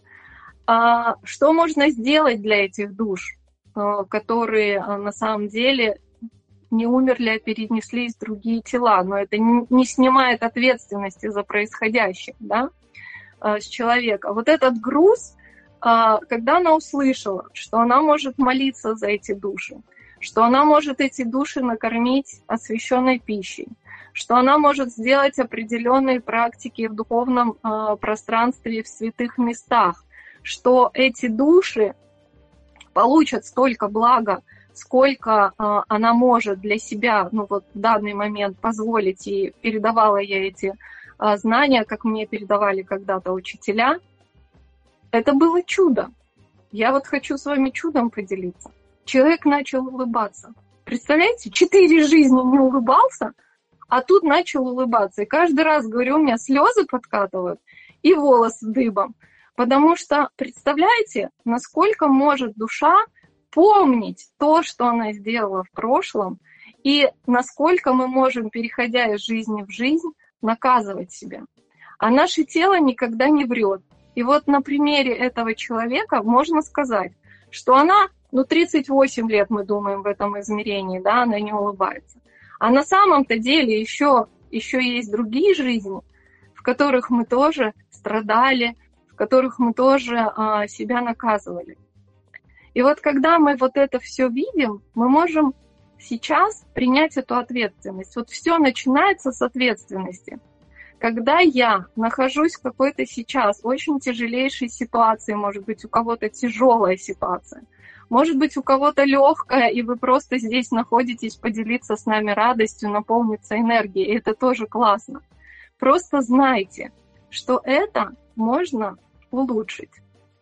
что можно сделать для этих душ, которые на самом деле не умерли, а перенеслись в другие тела, но это не снимает ответственности за происходящее, да, с человека. Вот этот груз, когда она услышала, что она может молиться за эти души, что она может эти души накормить освященной пищей, что она может сделать определенные практики в духовном пространстве, в святых местах, что эти души получат столько блага, сколько она может для себя, ну вот в данный момент позволить, и передавала я эти знания, как мне передавали когда-то учителя. Это было чудо. Я вот хочу с вами чудом поделиться. Человек начал улыбаться. Представляете, 4 жизни не улыбался, а тут начал улыбаться. И каждый раз, говорю, у меня слезы подкатывают и волосы дыбом. Потому что, представляете, насколько может душа помнить то, что она сделала в прошлом, и насколько мы можем, переходя из жизни в жизнь, наказывать себя. А наше тело никогда не врет. И вот на примере этого человека можно сказать, что она, 38 лет мы думаем в этом измерении, да, она не улыбается. А на самом-то деле еще есть другие жизни, в которых мы тоже страдали, в которых мы тоже себя наказывали. И вот когда мы вот это все видим, мы можем сейчас принять эту ответственность. Вот все начинается с ответственности. Когда я нахожусь в какой-то сейчас очень тяжелейшей ситуации, может быть, у кого-то тяжелая ситуация, может быть, у кого-то легкая, и вы просто здесь находитесь поделиться с нами радостью, наполниться энергией, и это тоже классно. Просто знайте, что это можно улучшить.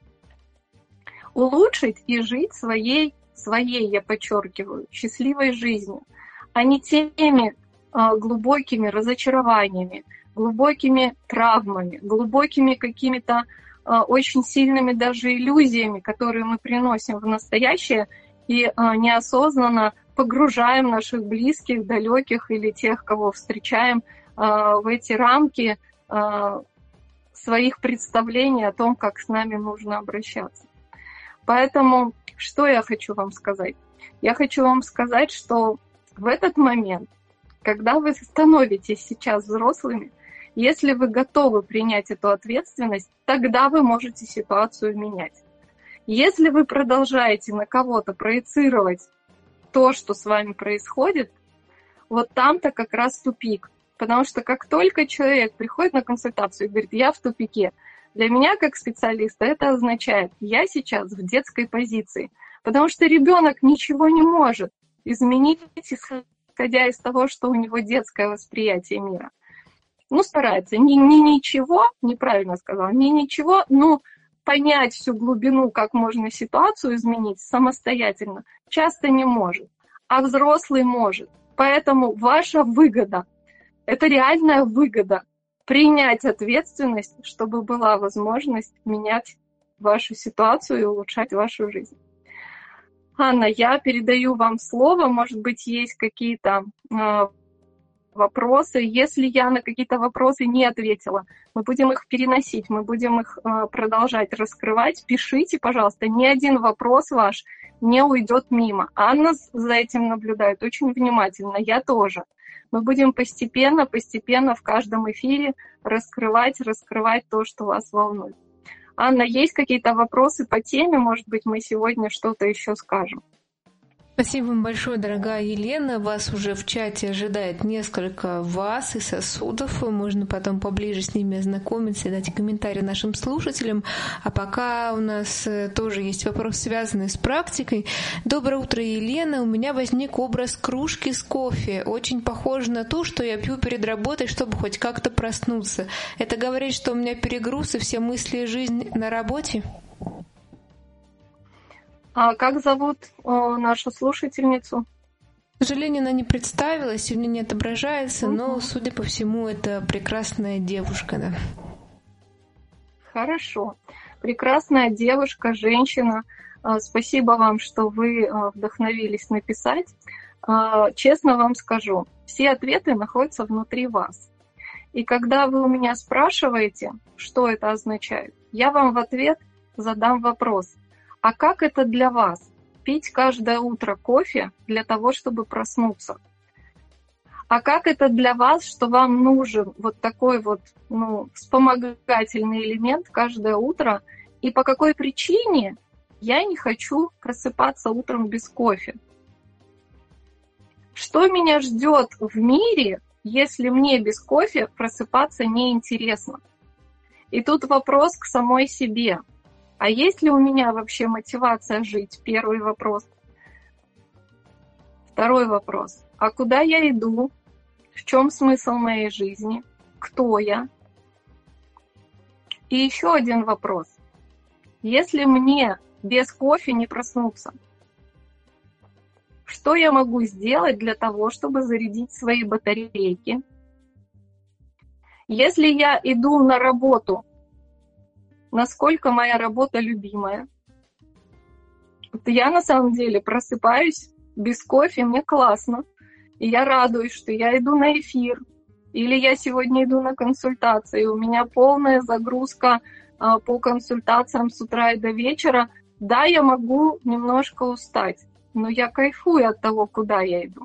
Улучшить и жить своей, я подчеркиваю, счастливой жизнью, а не теми глубокими разочарованиями, глубокими травмами, глубокими какими-то очень сильными даже иллюзиями, которые мы приносим в настоящее и неосознанно погружаем наших близких, далеких или тех, кого встречаем, в эти рамки своих представлений о том, как с нами нужно обращаться. Поэтому что я хочу вам сказать? Я хочу вам сказать, что в этот момент, когда вы становитесь сейчас взрослыми, если вы готовы принять эту ответственность, тогда вы можете ситуацию менять. Если вы продолжаете на кого-то проецировать то, что с вами происходит, вот там-то как раз тупик. Потому что как только человек приходит на консультацию и говорит, я в тупике, для меня как специалиста это означает, я сейчас в детской позиции. Потому что ребенок ничего не может изменить, исходя из того, что у него детское восприятие мира. Старается. Не ничего, неправильно сказала, не ничего, понять всю глубину, как можно ситуацию изменить самостоятельно, часто не может, а взрослый может. Поэтому ваша выгода, это реальная выгода, принять ответственность, чтобы была возможность менять вашу ситуацию и улучшать вашу жизнь. Анна, я передаю вам слово, может быть, есть какие-то вопросы. Если я на какие-то вопросы не ответила, мы будем их переносить, мы будем их продолжать раскрывать. Пишите, пожалуйста, ни один вопрос ваш не уйдет мимо. Анна за этим наблюдает очень внимательно, я тоже. Мы будем постепенно в каждом эфире раскрывать то, что вас волнует. Анна, есть какие-то вопросы по теме? Может быть, мы сегодня что-то еще скажем? Спасибо вам большое, дорогая Елена. Вас уже в чате ожидает несколько ваз и сосудов. Можно потом поближе с ними ознакомиться и дать комментарии нашим слушателям. А пока у нас тоже есть вопрос, связанный с практикой. Доброе утро, Елена. У меня возник образ кружки с кофе. Очень похоже на то, что я пью перед работой, чтобы хоть как-то проснуться. Это говорит, что у меня перегруз и все мысли и жизнь на работе? А как зовут нашу слушательницу? К сожалению, она не представилась, сегодня не отображается, но, судя по всему, это прекрасная девушка, да. Хорошо. Прекрасная девушка, женщина. Спасибо вам, что вы вдохновились написать. Честно вам скажу, все ответы находятся внутри вас. И когда вы у меня спрашиваете, что это означает, я вам в ответ задам вопрос. А как это для вас? Пить каждое утро кофе для того, чтобы проснуться? А как это для вас, что вам нужен вот такой вот вспомогательный элемент каждое утро? И по какой причине я не хочу просыпаться утром без кофе? Что меня ждет в мире, если мне без кофе просыпаться неинтересно? И тут вопрос к самой себе. А есть ли у меня вообще мотивация жить? Первый вопрос. Второй вопрос. А куда я иду? В чем смысл моей жизни? Кто я? И еще один вопрос. Если мне без кофе не проснуться, что я могу сделать для того, чтобы зарядить свои батарейки? Если я иду на работу, насколько моя работа любимая? Вот я на самом деле просыпаюсь без кофе, мне классно. И я радуюсь, что я иду на эфир. Или я сегодня иду на консультации. У меня полная загрузка по консультациям с утра и до вечера. Да, я могу немножко устать, но я кайфую от того, куда я иду.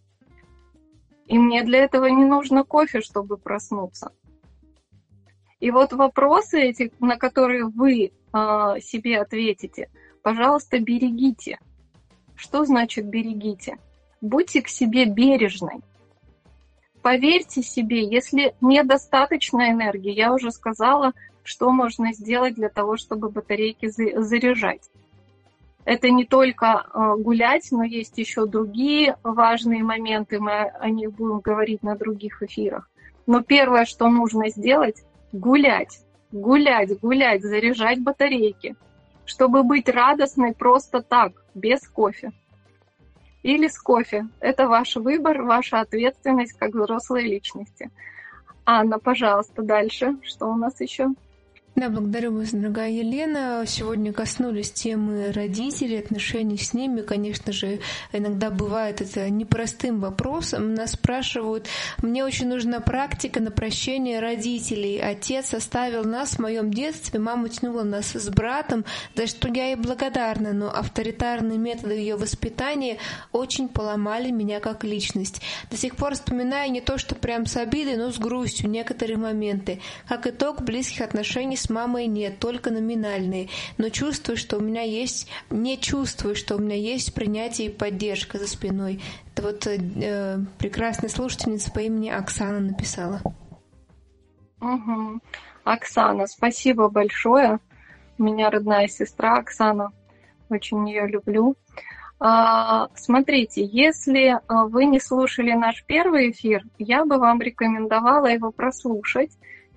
И мне для этого не нужно кофе, чтобы проснуться. И вот вопросы эти, на которые вы себе ответите, пожалуйста, берегите. Что значит берегите? Будьте к себе бережной. Поверьте себе, если недостаточно энергии, я уже сказала, что можно сделать для того, чтобы батарейки заряжать. Это не только гулять, но есть еще другие важные моменты, мы о них будем говорить на других эфирах. Но первое, что нужно сделать, гулять, заряжать батарейки, чтобы быть радостной просто так, без кофе. Или с кофе. Это ваш выбор, ваша ответственность как взрослой личности. Анна, пожалуйста, дальше. Что у нас еще? Да, благодарю вас, дорогая Елена. Сегодня коснулись темы родителей, отношений с ними. Конечно же, иногда бывает это непростым вопросом. Нас спрашивают, мне очень нужна практика на прощение родителей. Отец оставил нас в моем детстве, мама тянула нас с братом, за что я ей благодарна, но авторитарные методы ее воспитания очень поломали меня как личность. До сих пор вспоминаю не то, что прям с обидой, но с грустью некоторые моменты. Как итог, близких отношений с мамой нет, только номинальные. Но не чувствую, что у меня есть принятие и поддержка за спиной. Это вот прекрасная слушательница по имени Оксана написала. Угу. Оксана, спасибо большое. У меня родная сестра Оксана. Очень ее люблю. Смотрите, если вы не слушали наш первый эфир, я бы вам рекомендовала его прослушать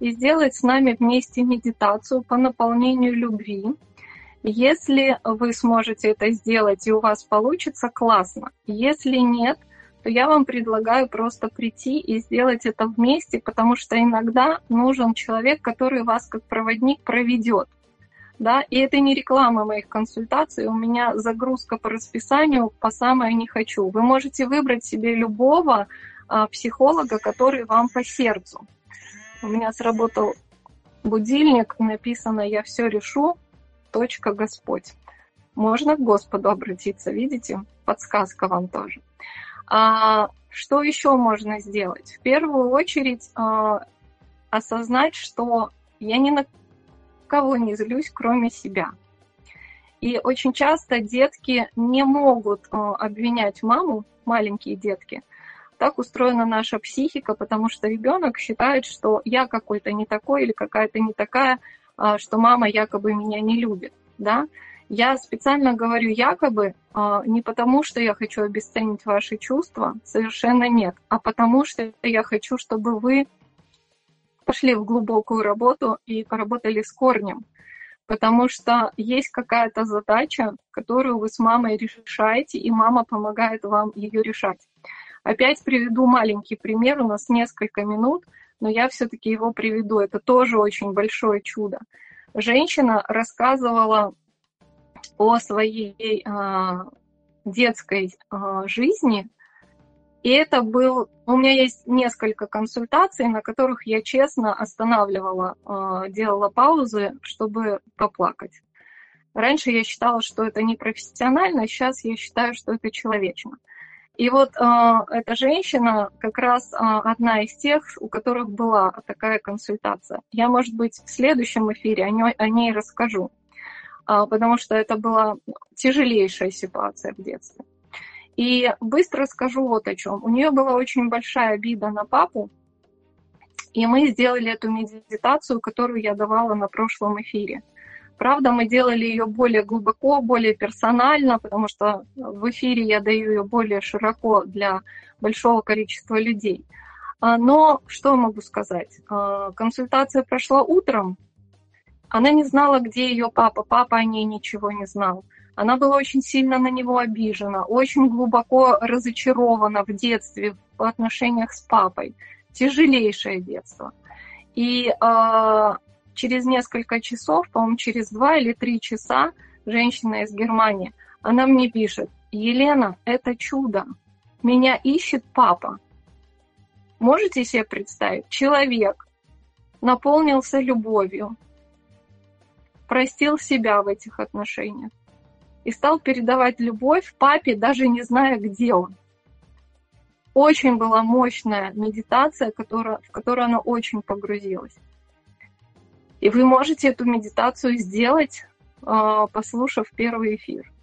и сделать с нами вместе медитацию по наполнению любви. Если вы сможете это сделать и у вас получится, классно. Если нет, то я вам предлагаю просто прийти и сделать это вместе, потому что иногда нужен человек, который вас как проводник проведет. Да? И это не реклама моих консультаций, у меня загрузка по расписанию по самое не хочу. Вы можете выбрать себе любого психолога, который вам по сердцу. У меня сработал будильник, написано «Я все решу. Господь». Можно к Господу обратиться, видите? Подсказка вам тоже. Что еще можно сделать? В первую очередь осознать, что я ни на кого не злюсь, кроме себя. И очень часто детки не могут обвинять маму, маленькие детки. Так устроена наша психика, потому что ребенок считает, что я какой-то не такой или какая-то не такая, что мама якобы меня не любит. Да? Я специально говорю якобы не потому, что я хочу обесценить ваши чувства, совершенно нет, а потому что я хочу, чтобы вы пошли в глубокую работу и поработали с корнем. Потому что есть какая-то задача, которую вы с мамой решаете, и мама помогает вам ее решать. Опять приведу маленький пример, у нас несколько минут, но я все-таки его приведу. Это тоже очень большое чудо. Женщина рассказывала о своей детской жизни, и это был... У меня есть несколько консультаций, на которых я честно останавливала, делала паузы, чтобы поплакать. Раньше я считала, что это непрофессионально, сейчас я считаю, что это человечно. И вот эта женщина как раз одна из тех, у которых была такая консультация. Я, может быть, в следующем эфире о ней расскажу, потому что это была тяжелейшая ситуация в детстве. И быстро скажу вот о чем. У нее была очень большая обида на папу, и мы сделали эту медитацию, которую я давала на прошлом эфире. Правда, мы делали ее более глубоко, более персонально, потому что в эфире я даю ее более широко для большого количества людей. Но что могу сказать? Консультация прошла утром. Она не знала, где ее папа. Папа о ней ничего не знал. Она была очень сильно на него обижена, очень глубоко разочарована в детстве в отношениях с папой. Тяжелейшее детство. И через несколько часов, по-моему, через 2 или 3 часа, женщина из Германии, она мне пишет: «Елена, это чудо. Меня ищет папа». Можете себе представить? Человек наполнился любовью, простил себя в этих отношениях и стал передавать любовь папе, даже не зная, где он. Очень была мощная медитация, в которую она очень погрузилась. И вы можете эту медитацию сделать, послушав первый эфир.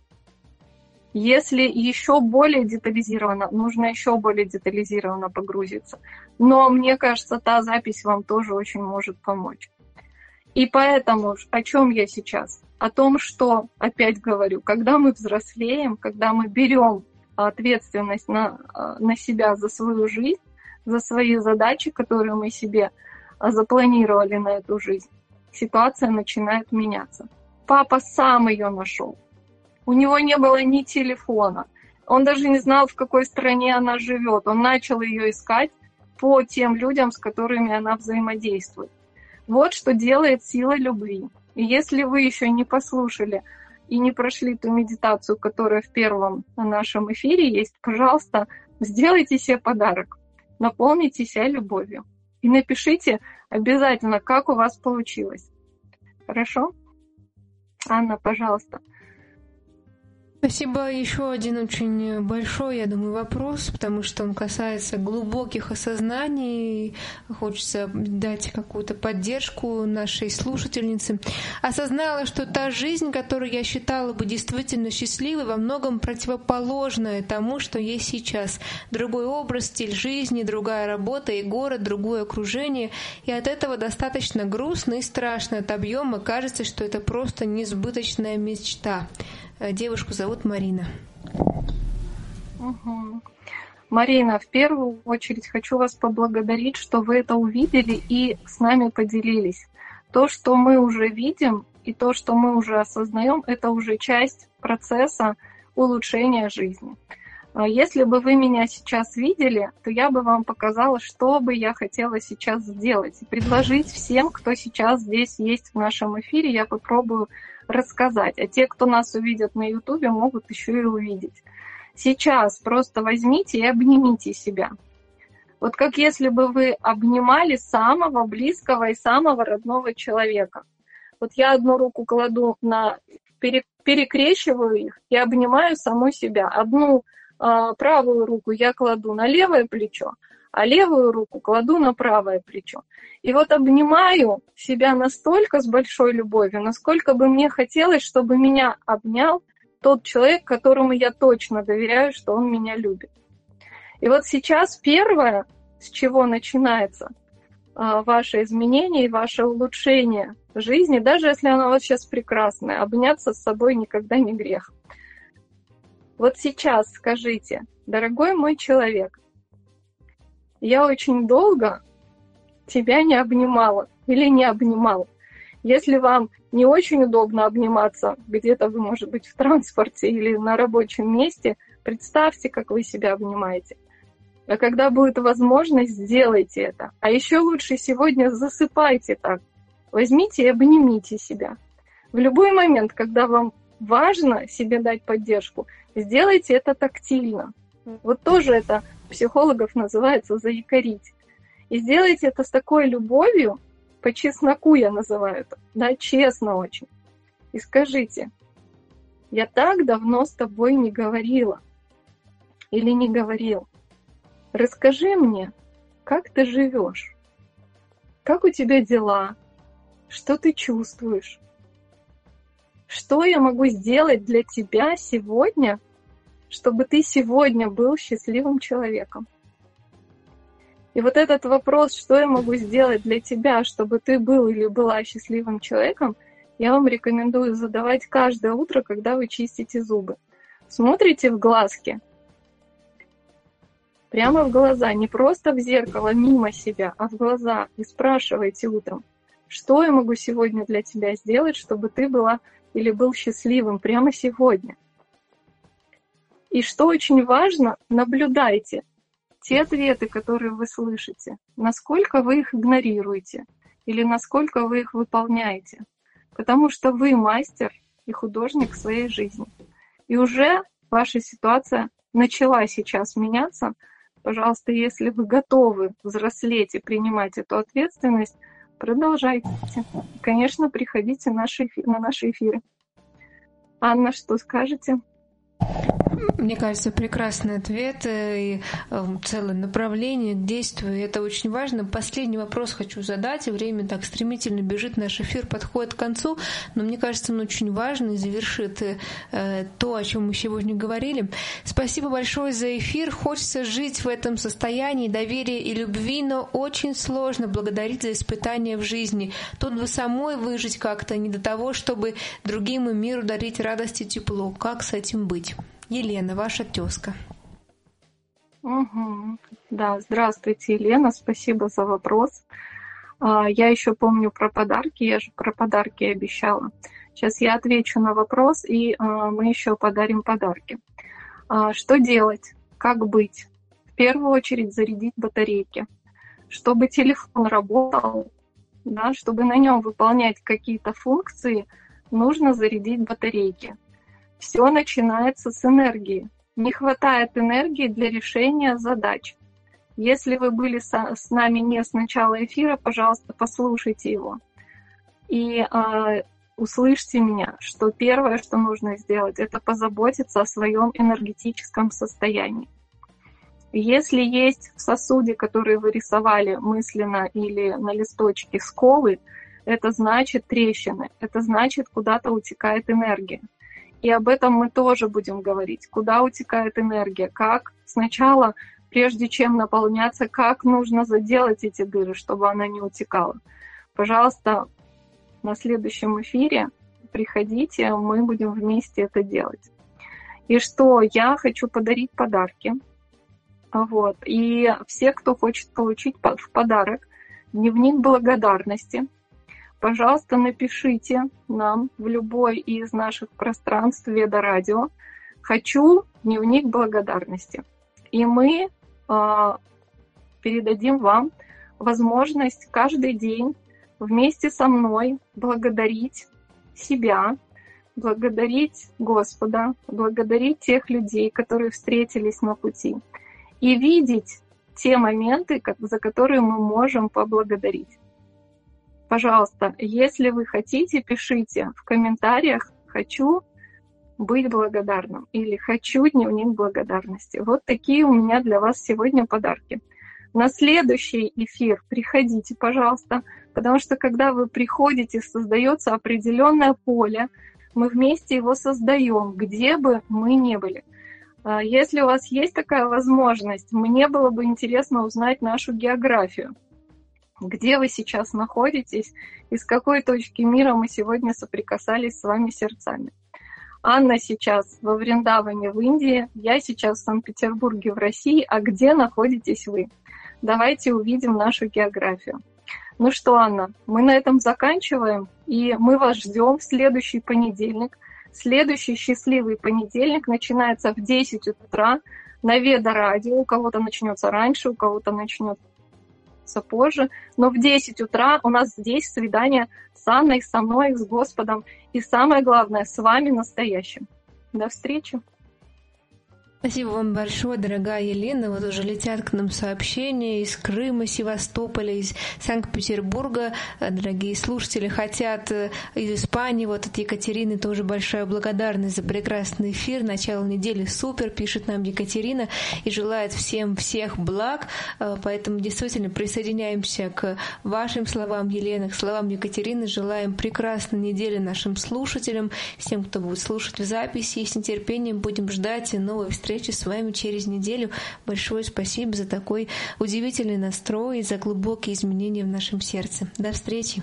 Если еще более детализированно, нужно еще более детализированно погрузиться. Но мне кажется, та запись вам тоже очень может помочь. И поэтому о чем я сейчас? О том, что, опять говорю, когда мы взрослеем, когда мы берем ответственность на себя за свою жизнь, за свои задачи, которые мы себе запланировали на эту жизнь, ситуация начинает меняться. Папа сам ее нашел. У него не было ни телефона. Он даже не знал, в какой стране она живет. Он начал ее искать по тем людям, с которыми она взаимодействует. Вот что делает сила любви. И если вы еще не послушали и не прошли ту медитацию, которая в первом нашем эфире есть, пожалуйста, сделайте себе подарок. Наполните себя любовью. И напишите обязательно, как у вас получилось. Хорошо? Анна, пожалуйста. Спасибо. Еще один очень большой, я думаю, вопрос, потому что он касается глубоких осознаний. Хочется дать какую-то поддержку нашей слушательнице. Осознала, что та жизнь, которую я считала бы действительно счастливой, во многом противоположная тому, что есть сейчас. Другой образ, стиль жизни, другая работа и город, другое окружение. И от этого достаточно грустно и страшно от объема. Кажется, что это просто несбыточная мечта. Девушку зовут Марина. Угу. Марина, в первую очередь хочу вас поблагодарить, что вы это увидели и с нами поделились. То, что мы уже видим, и то, что мы уже осознаем, это уже часть процесса улучшения жизни. Если бы вы меня сейчас видели, то я бы вам показала, что бы я хотела сейчас сделать. И предложить всем, кто сейчас здесь есть в нашем эфире, я попробую рассказать. А те, кто нас увидят на YouTube, могут еще и увидеть. Сейчас просто возьмите и обнимите себя. Вот как если бы вы обнимали самого близкого и самого родного человека. Вот я одну руку кладу перекрещиваю их и обнимаю саму себя. Одну правую руку я кладу на левое плечо, а левую руку кладу на правое плечо. И вот обнимаю себя настолько с большой любовью, насколько бы мне хотелось, чтобы меня обнял тот человек, которому я точно доверяю, что он меня любит. И вот сейчас первое, с чего начинается ваше изменение и ваше улучшение жизни, даже если она у вас сейчас прекрасная, обняться с собой никогда не грех. Вот сейчас скажите: дорогой мой человек, я очень долго тебя не обнимала или не обнимал. Если вам не очень удобно обниматься, где-то вы, может быть, в транспорте или на рабочем месте, представьте, как вы себя обнимаете. А когда будет возможность, сделайте это. А еще лучше сегодня засыпайте так. Возьмите и обнимите себя. В любой момент, когда вам важно себе дать поддержку, сделайте это тактильно. Вот тоже это у психологов называется заякорить. И сделайте это с такой любовью, по чесноку я называю это, да, честно очень. И скажите: я так давно с тобой не говорила или не говорил. Расскажи мне, как ты живешь, как у тебя дела, что ты чувствуешь, что я могу сделать для тебя сегодня, чтобы ты сегодня был счастливым человеком. И вот этот вопрос, что я могу сделать для тебя, чтобы ты был или была счастливым человеком, я вам рекомендую задавать каждое утро, когда вы чистите зубы. Смотрите в глазки, прямо в глаза, не просто в зеркало, мимо себя, а в глаза. И спрашивайте утром: что я могу сегодня для тебя сделать, чтобы ты была или был счастливым прямо сегодня. И что очень важно, наблюдайте те ответы, которые вы слышите, насколько вы их игнорируете или насколько вы их выполняете. Потому что вы мастер и художник своей жизни. И уже ваша ситуация начала сейчас меняться. Пожалуйста, если вы готовы взрослеть и принимать эту ответственность, продолжайте. И, конечно, приходите на наши эфиры. Анна, что скажете? Мне кажется, прекрасный ответ и целое направление к действию. И это очень важно. Последний вопрос хочу задать. И время так стремительно бежит. Наш эфир подходит к концу. Но мне кажется, он очень важный и завершит то, о чем мы сегодня говорили. Спасибо большое за эфир. Хочется жить в этом состоянии доверия и любви, но очень сложно благодарить за испытания в жизни. Тут бы самой выжить как-то, не до того, чтобы другим и миру дарить радость и тепло. Как с этим быть? Елена, ваша тезка. Угу. Да, здравствуйте, Елена, спасибо за вопрос. Я еще помню про подарки, я же про подарки обещала. Сейчас я отвечу на вопрос, и мы еще подарим подарки. Что делать? Как быть? В первую очередь зарядить батарейки. Чтобы телефон работал, да, чтобы на нем выполнять какие-то функции, нужно зарядить батарейки. Все начинается с энергии. Не хватает энергии для решения задач. Если вы были с нами не с начала эфира, пожалуйста, послушайте его. И услышьте меня, что первое, что нужно сделать, это позаботиться о своем энергетическом состоянии. Если есть в сосуде, который вы рисовали мысленно или на листочке, сколы, это значит трещины, это значит, куда-то утекает энергия. И об этом мы тоже будем говорить. Куда утекает энергия, как сначала, прежде чем наполняться, как нужно заделать эти дыры, чтобы она не утекала. Пожалуйста, на следующем эфире приходите, мы будем вместе это делать. И что? Я хочу подарить подарки. Вот. И все, кто хочет получить в подарок дневник благодарности, пожалуйста, напишите нам в любой из наших пространств Веда Радио «Хочу дневник благодарности». И мы передадим вам возможность каждый день вместе со мной благодарить себя, благодарить Господа, благодарить тех людей, которые встретились на пути, и видеть те моменты, за которые мы можем поблагодарить. Пожалуйста, если вы хотите, пишите в комментариях «Хочу быть благодарным» или «Хочу дневник благодарности». Вот такие у меня для вас сегодня подарки. На следующий эфир приходите, пожалуйста, потому что когда вы приходите, создается определенное поле, мы вместе его создаем, где бы мы ни были. Если у вас есть такая возможность, мне было бы интересно узнать нашу географию. Где вы сейчас находитесь, из какой точки мира мы сегодня соприкасались с вами сердцами. Анна сейчас во Вриндаване в Индии, я сейчас в Санкт-Петербурге в России, а где находитесь вы? Давайте увидим нашу географию. Ну что, Анна, мы на этом заканчиваем, и мы вас ждем в следующий понедельник. Следующий счастливый понедельник начинается в 10 утра на Веда Радио. У кого-то начнется раньше, у кого-то начнется позже. Но в 10 утра у нас здесь свидание с Анной, со мной, с Господом. И самое главное, с вами настоящим. До встречи! Спасибо вам большое, дорогая Елена. Вот уже летят к нам сообщения из Крыма, Севастополя, из Санкт-Петербурга. Дорогие слушатели хотят из Испании. Вот от Екатерины тоже большая благодарность за прекрасный эфир. Начало недели супер, пишет нам Екатерина, и желает всем всех благ. Поэтому действительно присоединяемся к вашим словам, Елена, к словам Екатерины. Желаем прекрасной недели нашим слушателям, всем, кто будет слушать в записи. И с нетерпением будем ждать новой встречи с вами через неделю. Большое спасибо за такой удивительный настрой и за глубокие изменения в нашем сердце. До встречи.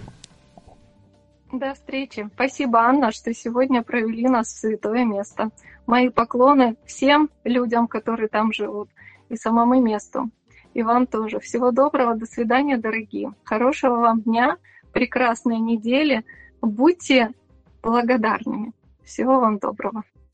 До встречи. Спасибо, Анна, что сегодня провели нас в святое место. Мои поклоны всем людям, которые там живут, и самому месту. И вам тоже. Всего доброго. До свидания, дорогие. Хорошего вам дня, прекрасной недели. Будьте благодарными. Всего вам доброго.